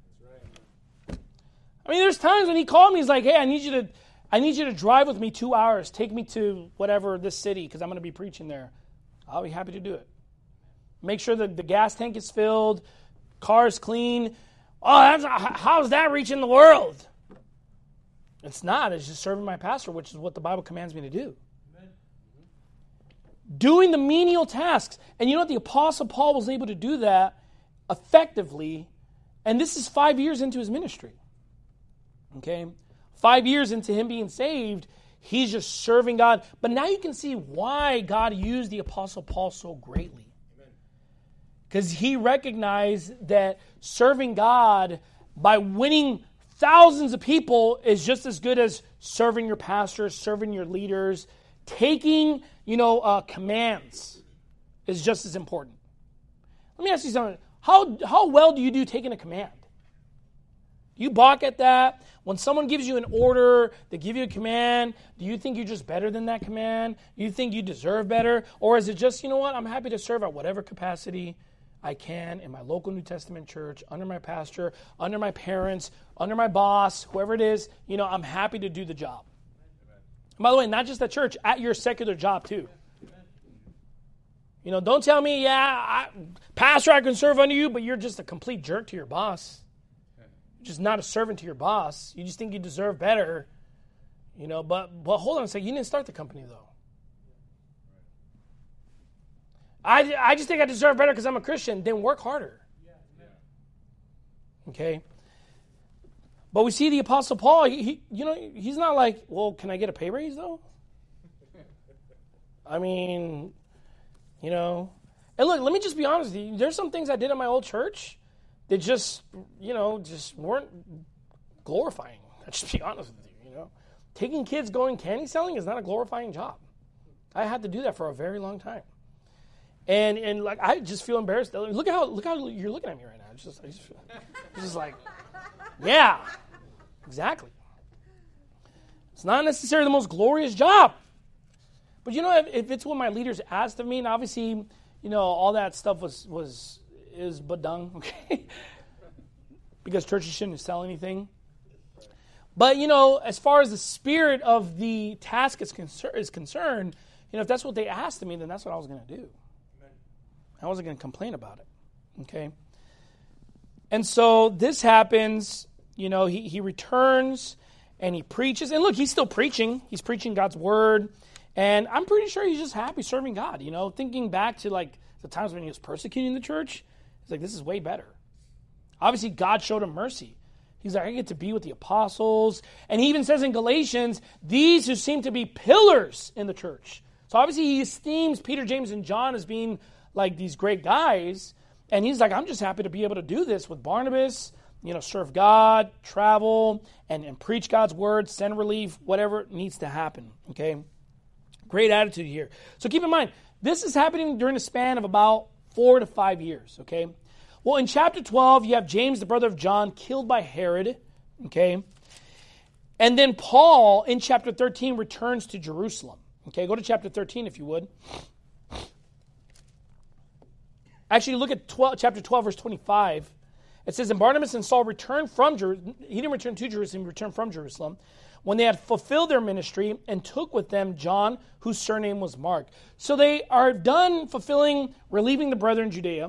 I mean, there's times when he called me, he's like, hey, I need you to, I need you to drive with me two hours. Take me to whatever, this city, because I'm going to be preaching there. I'll be happy to do it. Make sure that the gas tank is filled, car is clean. Oh, that's, how's that reaching the world? It's not. It's just serving my pastor, which is what the Bible commands me to do. Amen. Doing the menial tasks. And you know what? The Apostle Paul was able to do that effectively. And this is five years into his ministry. Okay? Five years into him being saved, he's just serving God. But now you can see why God used the Apostle Paul so greatly. Because he recognized that serving God by winning thousands of people is just as good as serving your pastors, serving your leaders. Taking, you know, uh, commands is just as important. Let me ask you something. How, how well do you do taking a command? Do you balk at that? When someone gives you an order, they give you a command, do you think you're just better than that command? Do you think you deserve better? Or is it just, you know what, I'm happy to serve at whatever capacity I can in my local New Testament church, under my pastor, under my parents, under my boss, whoever it is, you know, I'm happy to do the job. And by the way, not just at church, at your secular job too. You know, don't tell me, yeah, I, pastor, I can serve under you, but you're just a complete jerk to your boss. You're just not a servant to your boss. You just think you deserve better. You know, but, but hold on a second, you didn't start the company though. I, I just think I deserve better because I'm a Christian. Then work harder. You know, don't tell me, yeah, I, pastor, I can serve under you, but you're just a complete jerk to your boss. You just think you deserve better. You know, but, but hold on a second, you didn't start the company though. I, I just think I deserve better because I'm a Christian. Then work harder. Okay? But we see the Apostle Paul, he, he you know, he's not like, well, can I get a pay raise though? I mean, you know. And look, let me just be honest with you. There's some things I did in my old church that just, you know, just weren't glorifying. Let's just be honest with you, you know. Taking kids going candy selling is not a glorifying job. I had to do that for a very long time. And and like I just feel embarrassed. Look at how look how you're looking at me right now. It's just, I just feel, it's just like, yeah, exactly. It's not necessarily the most glorious job. But you know, if, if it's what my leaders asked of me, and obviously, you know, all that stuff was was is badung, okay? Because churches shouldn't sell anything. But you know, as far as the spirit of the task is, concer- is concerned, you know, if that's what they asked of me, then that's what I was going to do. I wasn't going to complain about it, okay? And so this happens, you know, he, he returns and he preaches. And look, he's still preaching. He's preaching God's word. And I'm pretty sure he's just happy serving God, you know, thinking back to like the times when he was persecuting the church. He's like, this is way better. Obviously, God showed him mercy. He's like, I get to be with the apostles. And he even says in Galatians, these who seem to be pillars in the church. So obviously he esteems Peter, James, and John as being like these great guys. And he's like, I'm just happy to be able to do this with Barnabas, you know, serve God, travel, and, and preach God's word, send relief, whatever needs to happen, okay? Great attitude here. So keep in mind, this is happening during a span of about four to five years, okay? Well, in chapter twelve, you have James, the brother of John, killed by Herod, okay? And then Paul, in chapter thirteen, returns to Jerusalem. Okay, go to chapter thirteen if you would. Actually, look at twelve, chapter twelve, verse twenty-five. It says, and Barnabas and Saul returned from Jerusalem. He didn't return to Jerusalem, he returned from Jerusalem. When they had fulfilled their ministry and took with them John, whose surname was Mark. So they are done fulfilling, relieving the brethren in Judea.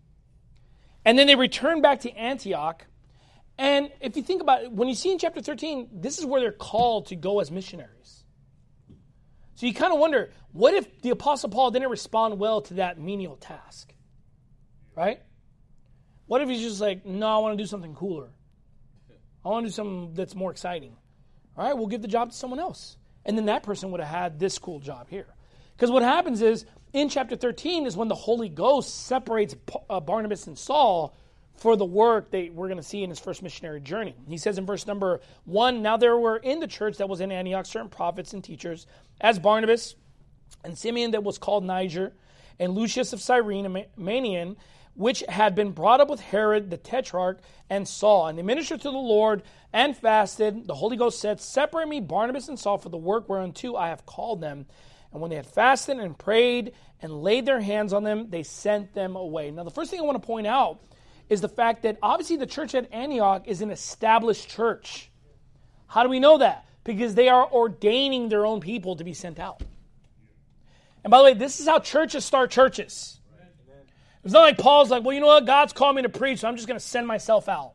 And then they return back to Antioch. And if you think about it, when you see in chapter thirteen, this is where they're called to go as missionaries. So you kind of wonder, what if the Apostle Paul didn't respond well to that menial task? Right? What if he's just like, no, I want to do something cooler. I want to do something that's more exciting. All right, we'll give the job to someone else. And then that person would have had this cool job here. Because what happens is, in chapter thirteen is when the Holy Ghost separates uh, Barnabas and Saul for the work that we're going to see in his first missionary journey. He says in verse number one, now there were in the church that was in Antioch certain prophets and teachers, as Barnabas and Simeon that was called Niger, and Lucius of Cyrene, a Manaen, which had been brought up with Herod the Tetrarch and Saul. And they ministered to the Lord and fasted. The Holy Ghost said, separate me, Barnabas and Saul, for the work whereunto I have called them. And when they had fasted and prayed and laid their hands on them, they sent them away. Now, the first thing I want to point out is the fact that obviously the church at Antioch is an established church. How do we know that? Because they are ordaining their own people to be sent out. And by the way, this is how churches start churches. It's not like Paul's like, well, you know what? God's called me to preach, so I'm just going to send myself out.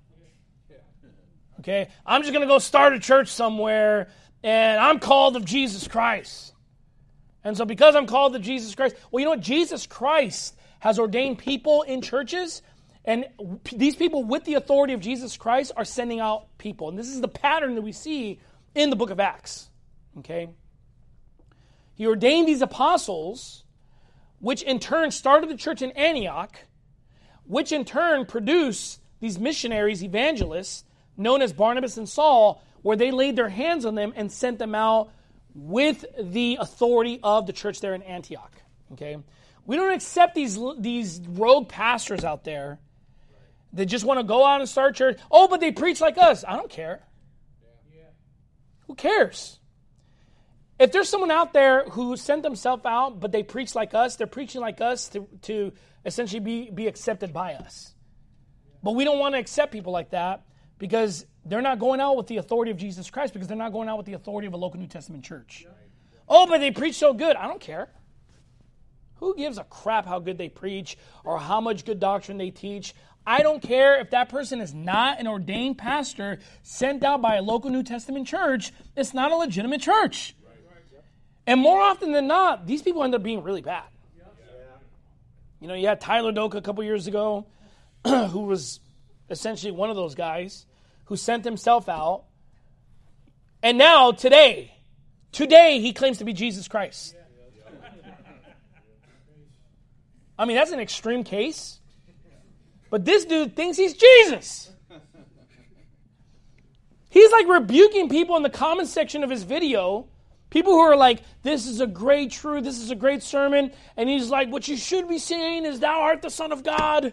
Okay? I'm just going to go start a church somewhere, and I'm called of Jesus Christ. And so because I'm called of Jesus Christ, well, you know what? Jesus Christ has ordained people in churches, and these people with the authority of Jesus Christ are sending out people. And this is the pattern that we see in the book of Acts. Okay? He ordained these apostles, which in turn started the church in Antioch, which in turn produced these missionaries, evangelists, known as Barnabas and Saul, where they laid their hands on them and sent them out with the authority of the church there in Antioch. Okay? We don't accept these, these rogue pastors out there that just want to go out and start church. Oh, but they preach like us. I don't care. Who cares? If there's someone out there who sent themselves out, but they preach like us, they're preaching like us to, to essentially be, be accepted by us. But we don't want to accept people like that because they're not going out with the authority of Jesus Christ, because they're not going out with the authority of a local New Testament church. Oh, but they preach so good. I don't care. Who gives a crap how good they preach or how much good doctrine they teach? I don't care if that person is not an ordained pastor sent out by a local New Testament church. It's not a legitimate church. And more often than not, these people end up being really bad. You know, you had Tyler Doak a couple years ago who was essentially one of those guys who sent himself out. And now, today, today he claims to be Jesus Christ. I mean, that's an extreme case. But this dude thinks he's Jesus. He's like rebuking people in the comment section of his video. People who are like, this is a great truth, this is a great sermon. And he's like, what you should be saying is thou art the Son of God.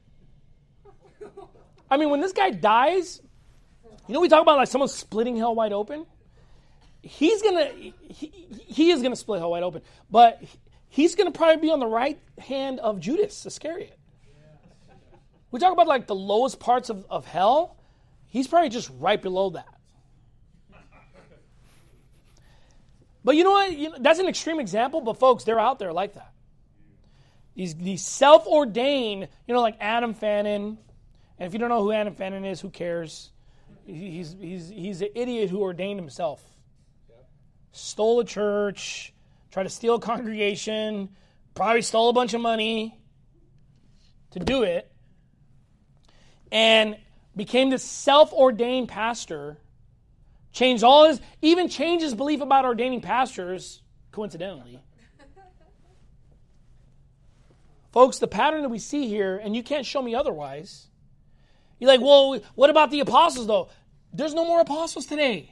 I mean, when this guy dies, you know we talk about like someone splitting hell wide open? He's going to, he, he is going to split hell wide open. But he's going to probably be on the right hand of Judas Iscariot. We talk about like the lowest parts of, of hell. He's probably just right below that. But you know what? You know, that's an extreme example, but folks, they're out there like that. These, these self-ordained, you know, like Adam Fannin. And if you don't know who Adam Fannin is, who cares? He's, he's, he's an idiot who ordained himself. Stole a church, tried to steal a congregation, probably stole a bunch of money to do it, and became this self-ordained pastor. Changed all his, even changed his belief about ordaining pastors, coincidentally. Folks, the pattern that we see here, and you can't show me otherwise. You're like, well, what about the apostles, though? There's no more apostles today.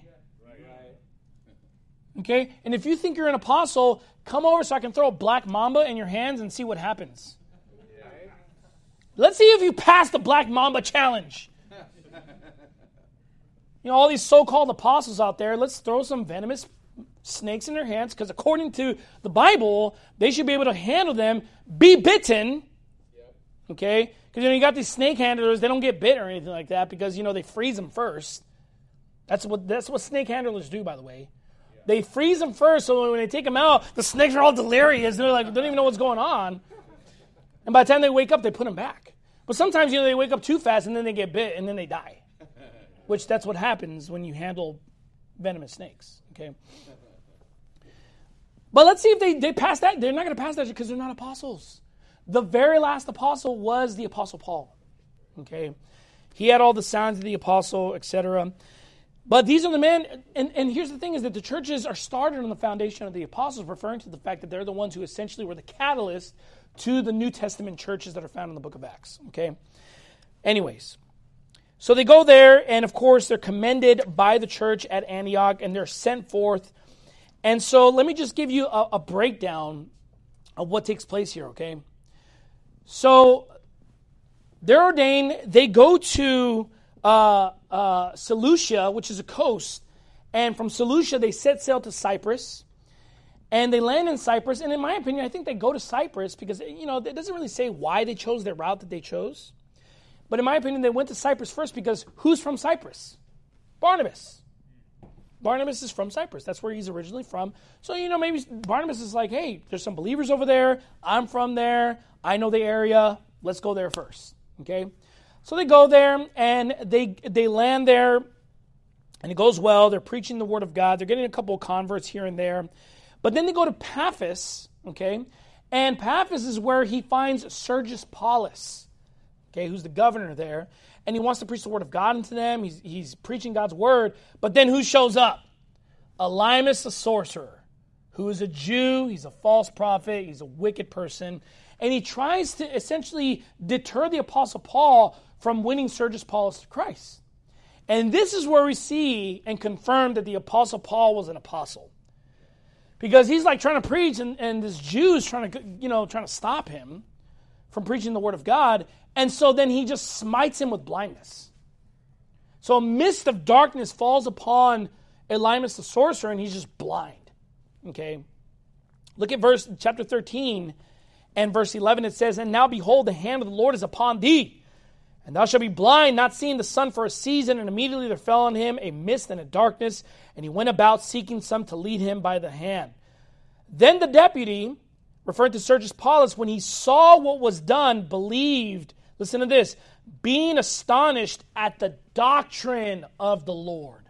Okay? And if you think you're an apostle, come over so I can throw a black mamba in your hands and see what happens. Let's see if you pass the black mamba challenge. You know, all these so-called apostles out there, let's throw some venomous snakes in their hands, because according to the Bible, they should be able to handle them, be bitten. Okay? Because, you know, you got these snake handlers, they don't get bit or anything like that because, you know, they freeze them first. That's what that's what snake handlers do, by the way. They freeze them first, so when they take them out, the snakes are all delirious. They're like, they don't even know what's going on. And by the time they wake up, they put them back. But sometimes, you know, they wake up too fast, and then they get bit, and then they die. Which, that's what happens when you handle venomous snakes. Okay. But let's see if they, they pass that. They're not going to pass that because they're not apostles. The very last apostle was the Apostle Paul. Okay. He had all the signs of the apostle, et cetera. But these are the men, and, and here's the thing, is that the churches are started on the foundation of the apostles, referring to the fact that they're the ones who essentially were the catalyst to the New Testament churches that are found in the book of Acts. Okay? Anyways, so they go there, and of course they're commended by the church at Antioch, and they're sent forth. And so let me just give you a, a breakdown of what takes place here, okay? So they're ordained, they go to Uh, uh, Seleucia, which is a coast, and from Seleucia they set sail to Cyprus, and they land in Cyprus. And in my opinion, I think they go to Cyprus because, you know, it doesn't really say why they chose their route that they chose. But in my opinion, they went to Cyprus first because who's from Cyprus? Barnabas. Barnabas is from Cyprus. That's where he's originally from. So, you know, maybe Barnabas is like, hey, there's some believers over there. I'm from there. I know the area. Let's go there first. Okay? So they go there, and they they land there, and it goes well. They're preaching the word of God. They're getting a couple of converts here and there. But then they go to Paphos, okay? And Paphos is where he finds Sergius Paulus, okay, who's the governor there. And he wants to preach the word of God into them. He's, he's preaching God's word. But then who shows up? Elymas the sorcerer, who is a Jew. He's a false prophet. He's a wicked person. And he tries to essentially deter the Apostle Paul from winning Sergius Paulus to Christ. And this is where we see and confirm that the Apostle Paul was an apostle. Because he's like trying to preach, and, and this Jew's trying to, you know, trying to stop him from preaching the word of God. And so then he just smites him with blindness. So a mist of darkness falls upon Elymas the sorcerer, and he's just blind. Okay? Look at verse chapter thirteen and verse eleven. It says, "And now behold, the hand of the Lord is upon thee, and thou shalt be blind, not seeing the sun for a season. And immediately there fell on him a mist and a darkness, and he went about seeking some to lead him by the hand. Then the deputy," referring to Sergius Paulus, "when he saw what was done, believed," listen to this, "being astonished at the doctrine of the Lord."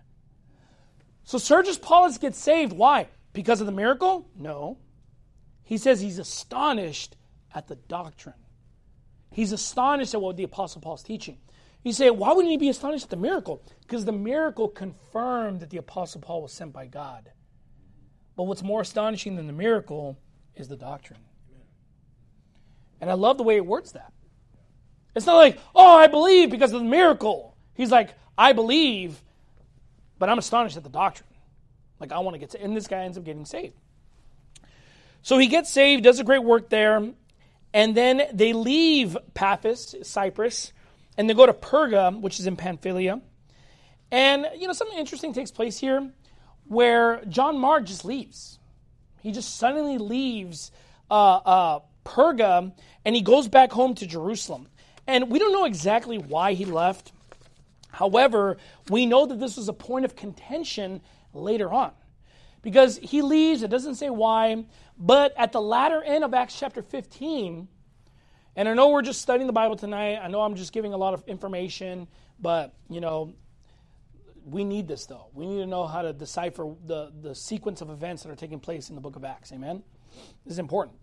So Sergius Paulus gets saved. Why? Because of the miracle? No. He says he's astonished at the doctrine. He's astonished at what the Apostle Paul is teaching. You say, why wouldn't he be astonished at the miracle? Because the miracle confirmed that the Apostle Paul was sent by God. But what's more astonishing than the miracle is the doctrine. And I love the way it words that. It's not like, oh, I believe because of the miracle. He's like, I believe, but I'm astonished at the doctrine. Like, I want to get saved. And this guy ends up getting saved. So he gets saved, does a great work there, and then they leave Paphos, Cyprus, and they go to Perga, which is in Pamphylia. And, you know, something interesting takes place here where John Mark just leaves. He just suddenly leaves uh, uh, Perga, and he goes back home to Jerusalem. And we don't know exactly why he left. However, we know that this was a point of contention later on. Because he leaves, it doesn't say why, but at the latter end of Acts chapter fifteen, and I know we're just studying the Bible tonight. I know I'm just giving a lot of information, but, you know, we need this, though. We need to know how to decipher the, the sequence of events that are taking place in the book of Acts. Amen? This is important.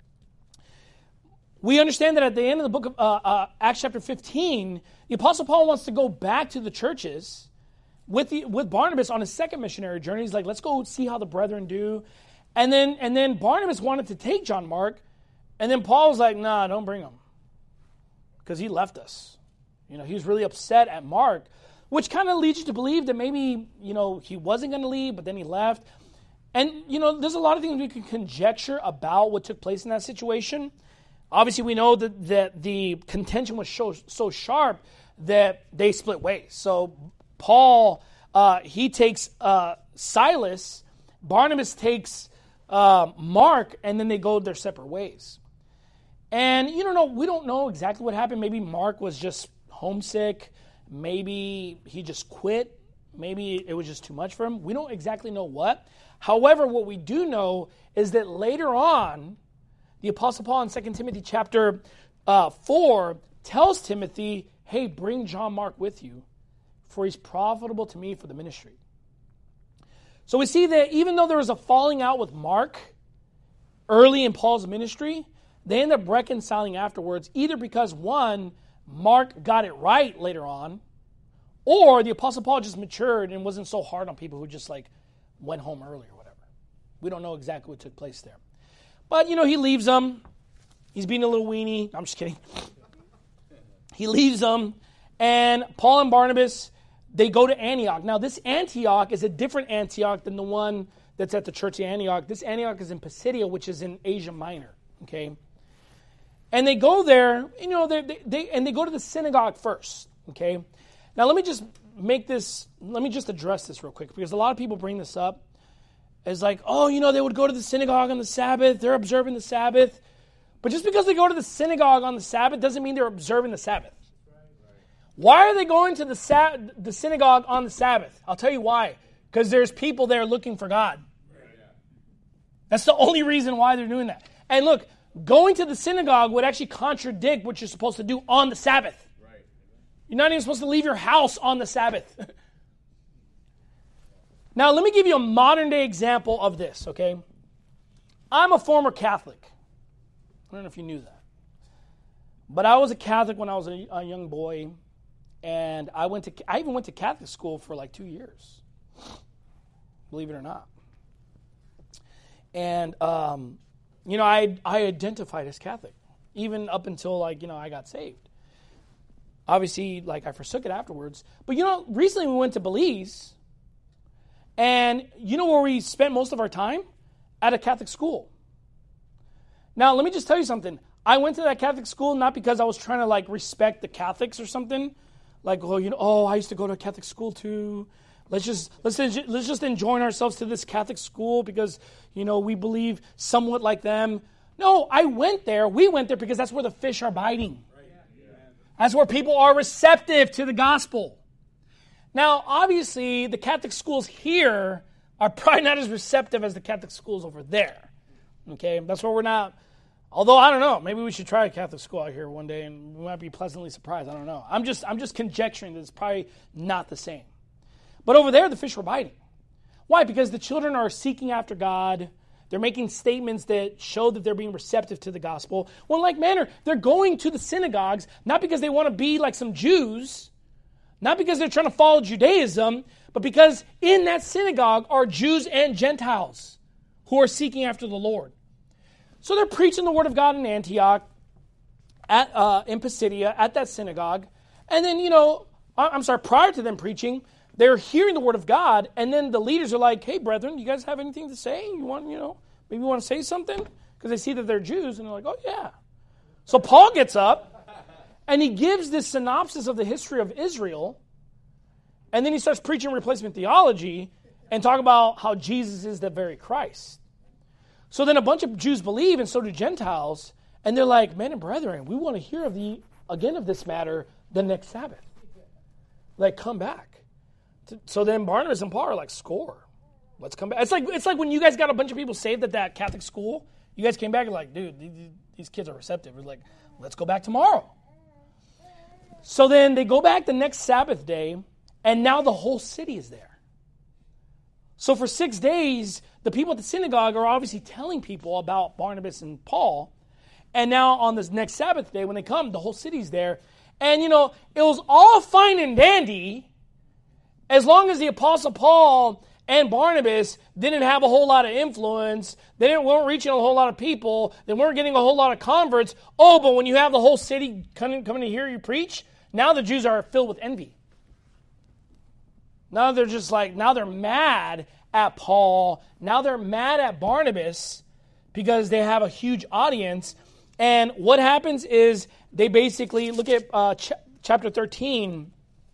We understand that at the end of the book of uh, uh, Acts chapter fifteen, the Apostle Paul wants to go back to the churches with the, with Barnabas on his second missionary journey. He's like, let's go see how the brethren do. And then, and then Barnabas wanted to take John Mark, and then Paul was like, nah, don't bring him. Because he left us. You know, he was really upset at Mark, which kind of leads you to believe that maybe, you know, he wasn't going to leave, but then he left. And, you know, there's a lot of things we can conjecture about what took place in that situation. Obviously, we know that, that the contention was so, so sharp that they split ways. So Paul, uh, he takes uh, Silas, Barnabas takes uh, Mark, and then they go their separate ways. And, you don't know, we don't know exactly what happened. Maybe Mark was just homesick. Maybe he just quit. Maybe it was just too much for him. We don't exactly know what. However, what we do know is that later on, the Apostle Paul in Second Timothy chapter uh, four tells Timothy, hey, bring John Mark with you, for he's profitable to me for the ministry. So we see that even though there was a falling out with Mark early in Paul's ministry, they end up reconciling afterwards, either because, one, Mark got it right later on, or the Apostle Paul just matured and wasn't so hard on people who just like went home early or whatever. We don't know exactly what took place there. But, you know, he leaves them. He's being a little weenie. I'm just kidding. He leaves them, and Paul and Barnabas, they go to Antioch. Now, this Antioch is a different Antioch than the one that's at the church of Antioch. This Antioch is in Pisidia, which is in Asia Minor, okay? And they go there, you know, they, they, they and they go to the synagogue first, okay? Now, let me just make this, let me just address this real quick, because a lot of people bring this up. It's like, oh, you know, they would go to the synagogue on the Sabbath. They're observing the Sabbath. But just because they go to the synagogue on the Sabbath doesn't mean they're observing the Sabbath. Why are they going to the sa- the synagogue on the Sabbath? I'll tell you why. Because there's people there looking for God. That's the only reason why they're doing that. And look, going to the synagogue would actually contradict what you're supposed to do on the Sabbath. You're not even supposed to leave your house on the Sabbath. Now, let me give you a modern-day example of this, okay? I'm a former Catholic. I don't know if you knew that. But I was a Catholic when I was a, a young boy, and I went to I even went to Catholic school for like two years, believe it or not. And, um, you know, I I identified as Catholic, even up until, like, you know, I got saved. Obviously, like, I forsook it afterwards. But, you know, recently we went to Belize. And you know where we spent most of our time? At a Catholic school. Now, let me just tell you something. I went to that Catholic school not because I was trying to, like, respect the Catholics or something. Like, oh, you know, oh, I used to go to a Catholic school too. Let's just let's let's just enjoin ourselves to this Catholic school because, you know, we believe somewhat like them. No, I went there. We went there because that's where the fish are biting. That's where people are receptive to the gospel. Now, obviously, the Catholic schools here are probably not as receptive as the Catholic schools over there. Okay, that's where we're not. Although, I don't know, maybe we should try a Catholic school out here one day and we might be pleasantly surprised. I don't know. I'm just I'm just conjecturing that it's probably not the same. But over there, the fish were biting. Why? Because the children are seeking after God. They're making statements that show that they're being receptive to the gospel. Well, in like manner, they're going to the synagogues, not because they want to be like some Jews, Not because they're trying to follow Judaism, but because in that synagogue are Jews and Gentiles who are seeking after the Lord. So they're preaching the word of God in Antioch, at uh, in Pisidia, at that synagogue. And then, you know, I'm sorry, prior to them preaching, they're hearing the word of God, and then the leaders are like, hey, brethren, you guys have anything to say? You want, you know, maybe you want to say something? Because they see that they're Jews, and they're like, oh, yeah. So Paul gets up, and he gives this synopsis of the history of Israel, and then he starts preaching replacement theology and talk about how Jesus is the very Christ. So then a bunch of Jews believe, and so do Gentiles, and they're like, men and brethren, we want to hear of the again of this matter the next Sabbath. Like, come back. So then Barnabas and Paul are like, score. Let's come back. It's like it's like when you guys got a bunch of people saved at that Catholic school. You guys came back and like, dude, these kids are receptive. We're like, let's go back tomorrow. So then they go back the next Sabbath day, and now the whole city is there. So for six days, the people at the synagogue are obviously telling people about Barnabas and Paul. And now on this next Sabbath day, when they come, the whole city's there. And, you know, it was all fine and dandy as long as the Apostle Paul and Barnabas didn't have a whole lot of influence. They didn't, weren't reaching a whole lot of people. They weren't getting a whole lot of converts. Oh, but when you have the whole city coming, coming to hear you preach, now the Jews are filled with envy. Now they're just like, now they're mad at Paul. Now they're mad at Barnabas because they have a huge audience. And what happens is they basically, look at uh, ch- chapter thirteen.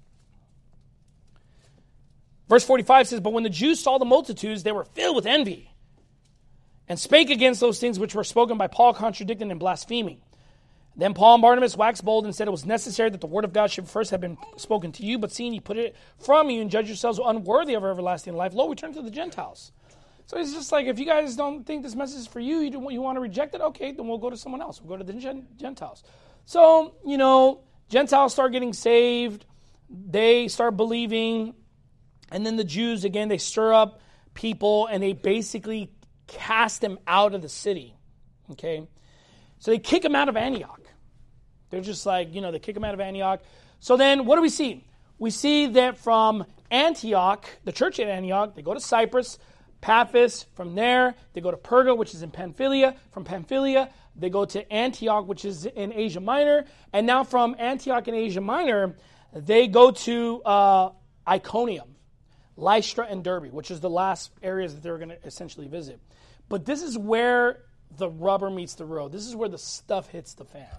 Verse forty-five says, but when the Jews saw the multitudes, they were filled with envy and spake against those things which were spoken by Paul, contradicting and blaspheming. Then Paul and Barnabas waxed bold and said it was necessary that the word of God should first have been spoken to you, but seeing you put it from you and judge yourselves unworthy of everlasting life, lo, we turn to the Gentiles. So it's just like, if you guys don't think this message is for you, you, don't, you want to reject it, okay, then we'll go to someone else. We'll go to the Gentiles. So, you know, Gentiles start getting saved. They start believing. And then the Jews, again, they stir up people and they basically cast them out of the city. Okay? So they kick them out of Antioch. They're just like, you know, they kick them out of Antioch. So then what do we see? We see that from Antioch, the church at Antioch, they go to Cyprus, Paphos. From there, they go to Perga, which is in Pamphylia. From Pamphylia, they go to Antioch, which is in Asia Minor. And now from Antioch in Asia Minor, they go to uh, Iconium, Lystra, and Derbe, which is the last areas that they were going to essentially visit. But this is where the rubber meets the road. This is where the stuff hits the fan.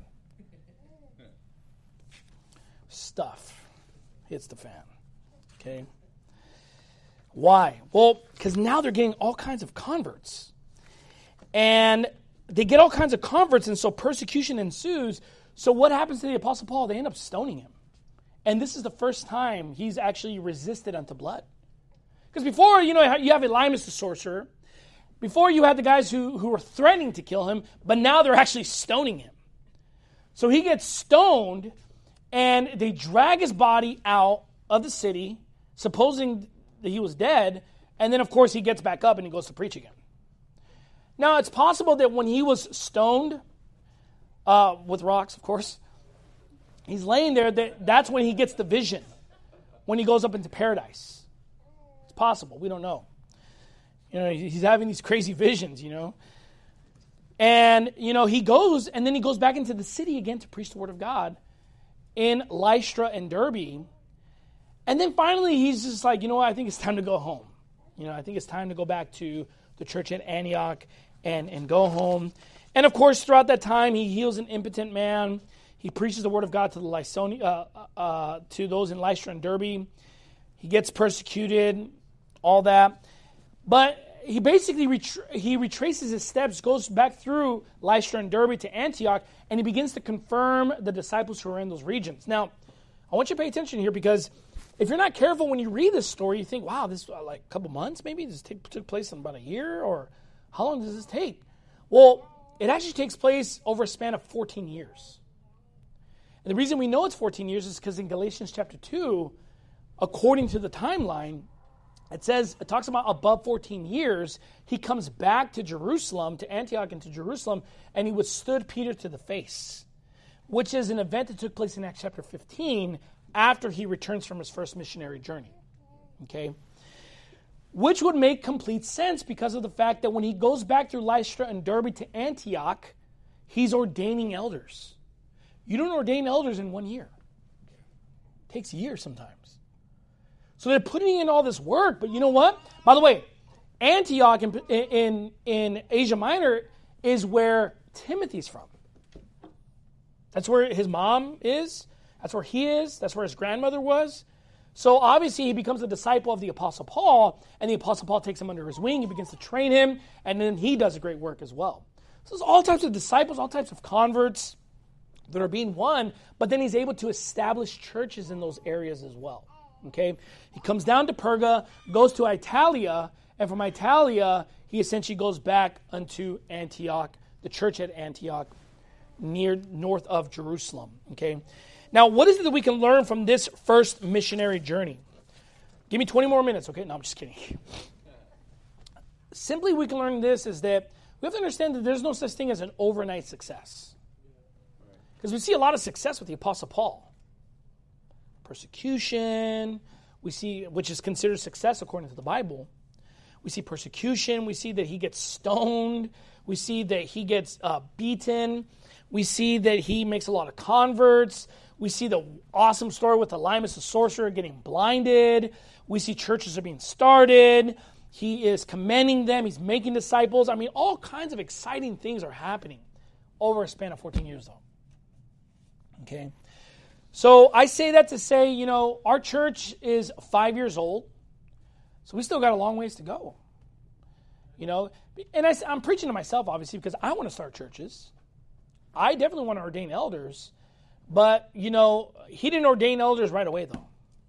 Stuff hits the fan. Okay? Why? Well, because now they're getting all kinds of converts. And they get all kinds of converts, and so persecution ensues. So what happens to the Apostle Paul? They end up stoning him. And this is the first time he's actually resisted unto blood. Because before, you know, you have Elymas the sorcerer. Before, you had the guys who, who were threatening to kill him, but now they're actually stoning him. So he gets stoned, and they drag his body out of the city, supposing that he was dead, and then, of course, he gets back up and he goes to preach again. Now, it's possible that when he was stoned, uh, with rocks, of course, he's laying there, that that's when he gets the vision, when he goes up into paradise. It's possible. We don't know. You know, he's having these crazy visions, you know. And, you know, he goes, and then he goes back into the city again to preach the word of God in Lystra and Derbe. And then finally, he's just like, you know what, I think it's time to go home. You know, I think it's time to go back to the church at Antioch and, and go home. And, of course, throughout that time, he heals an impotent man. He preaches the word of God to the Lysoni- uh, uh, to those in Lystra and Derbe. He gets persecuted, all that. But he basically retra- he retraces his steps, goes back through Lystra and Derbe to Antioch, and he begins to confirm the disciples who are in those regions. Now, I want you to pay attention here, because if you're not careful when you read this story, you think, wow, this is uh, like a couple months maybe? Does this take, took place in about a year? Or how long does this take? Well, it actually takes place over a span of fourteen years. And the reason we know it's fourteen years is because in Galatians chapter two, according to the timeline, it says, it talks about above fourteen years, he comes back to Jerusalem, to Antioch and to Jerusalem, and he withstood Peter to the face, which is an event that took place in Acts chapter fifteen, after he returns from his first missionary journey. Okay? Which would make complete sense because of the fact that when he goes back through Lystra and Derbe to Antioch, he's ordaining elders. You don't ordain elders in one year. It takes years sometimes. So they're putting in all this work, but you know what? By the way, Antioch in, in, in Asia Minor is where Timothy's from. That's where his mom is. That's where he is. That's where his grandmother was. So obviously he becomes a disciple of the Apostle Paul, and the Apostle Paul takes him under his wing. He begins to train him, and then he does a great work as well. So there's all types of disciples, all types of converts that are being won, but then he's able to establish churches in those areas as well. Okay? He comes down to Perga, goes to Italia, and from Italia, he essentially goes back unto Antioch, the church at Antioch, near north of Jerusalem. Okay? Now, what is it that we can learn from this first missionary journey? Give me twenty more minutes, okay? No, I'm just kidding. Simply, we can learn this is that we have to understand that there's no such thing as an overnight success. Because we see a lot of success with the Apostle Paul. Persecution, we see, which is considered success according to the Bible. We see persecution. We see that he gets stoned. We see that he gets uh, beaten. We see that he makes a lot of converts. We see the awesome story with Elymas the sorcerer getting blinded. We see churches are being started. He is commending them. He's making disciples. I mean, all kinds of exciting things are happening over a span of fourteen years, though. Okay? So I say that to say, you know, our church is five years old, so we still got a long ways to go. You know, and I, I'm preaching to myself, obviously, because I want to start churches. I definitely want to ordain elders, but, you know, he didn't ordain elders right away, though.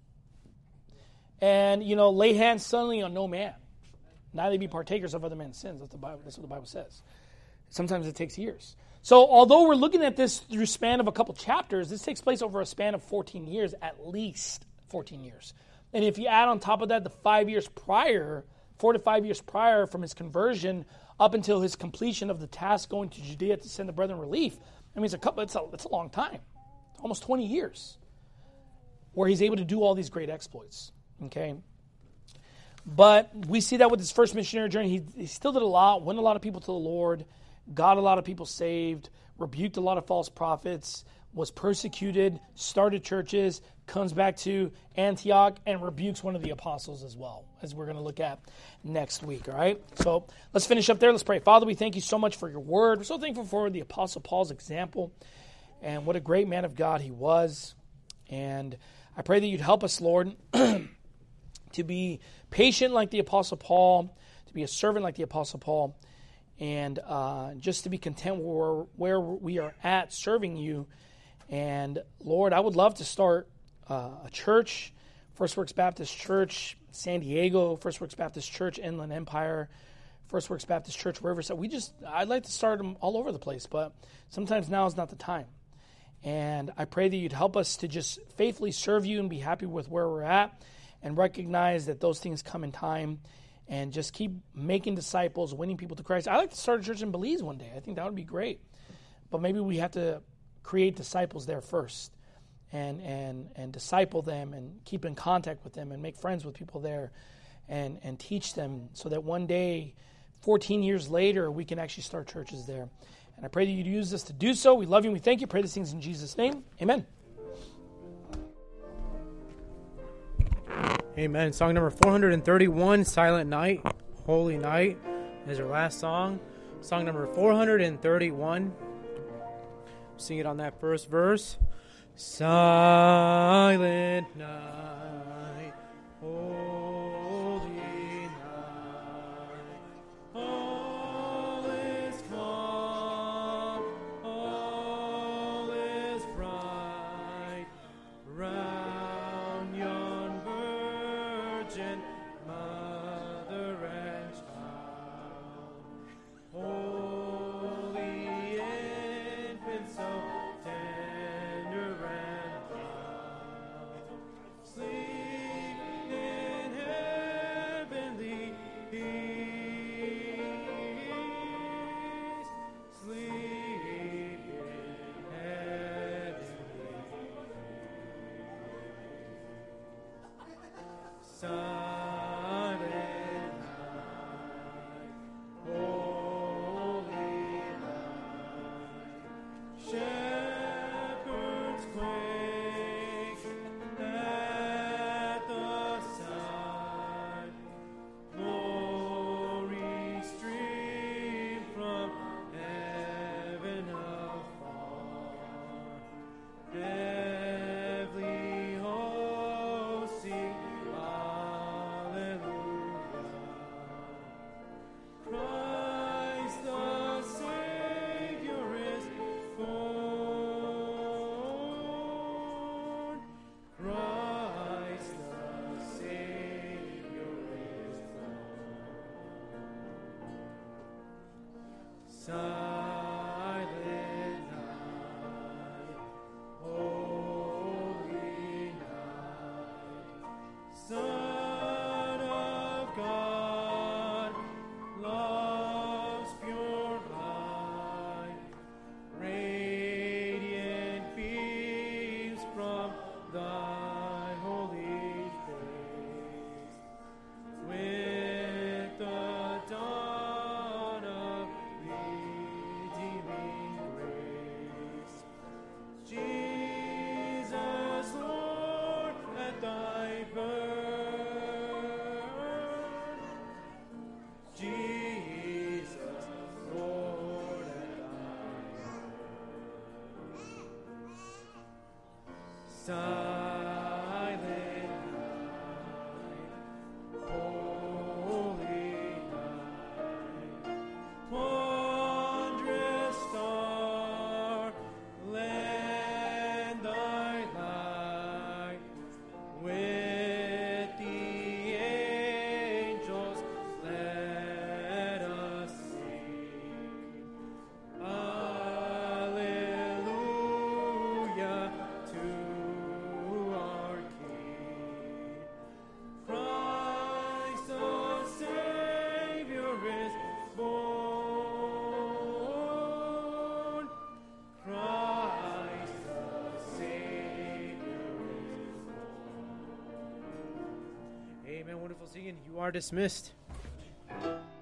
And, you know, lay hands suddenly on no man. Neither be partakers of other men's sins. That's, the Bible, that's what the Bible says. Sometimes it takes years. So although we're looking at this through a span of a couple chapters, this takes place over a span of fourteen years, at least fourteen years. And if you add on top of that the five years prior, four to five years prior from his conversion up until his completion of the task going to Judea to send the brethren relief, I mean, it's a couple. It's a, it's a long time. It's almost twenty years where he's able to do all these great exploits. Okay? But we see that with his first missionary journey, he, he still did a lot, won a lot of people to the Lord, got a lot of people saved, rebuked a lot of false prophets, was persecuted, started churches, comes back to Antioch, and rebukes one of the apostles as well, as we're going to look at next week, all right? So let's finish up there. Let's pray. Father, we thank you so much for your word. We're so thankful for the Apostle Paul's example, and what a great man of God he was. And I pray that you'd help us, Lord, to be patient like the Apostle Paul, to be a servant like the Apostle Paul, and uh, just to be content where, where we are at serving you. And Lord, I would love to start uh, a church, First Works Baptist Church, San Diego, First Works Baptist Church, Inland Empire, First Works Baptist Church, wherever. So we just, I'd like to start them all over the place, but sometimes now is not the time. And I pray that you'd help us to just faithfully serve you and be happy with where we're at, and recognize that those things come in time, and just keep making disciples, winning people to Christ. I'd like to start a church in Belize one day. I think that would be great. But maybe we have to create disciples there first, and and and disciple them, and keep in contact with them, and make friends with people there, and, and teach them, so that one day, fourteen years later, we can actually start churches there. And I pray that you'd use this to do so. We love you and we thank you. Pray these things in Jesus' name. Amen. Amen. Song number four hundred thirty-one, Silent Night, Holy Night, is our last song. Song number four hundred thirty-one. Sing it on that first verse. Silent night, holy night, all is calm, all is bright, round yon virgin mother and child, holy infant, so tender and mild, sleep in heavenly peace, sleep in heavenly peace. Silent night, holy night, Son of God, love's pure light, radiant beams from thy holy face, with the dawn of redeeming grace. Jesus, Lord, at thy birth. Jesus, Lord, at thy birth. Silent night, holy night, wondrous star, lend thy light, with the angels let us sing. Alleluia to our King. Christ the Savior is born. Christ the Savior is born. Amen. Wonderful singing. You are dismissed.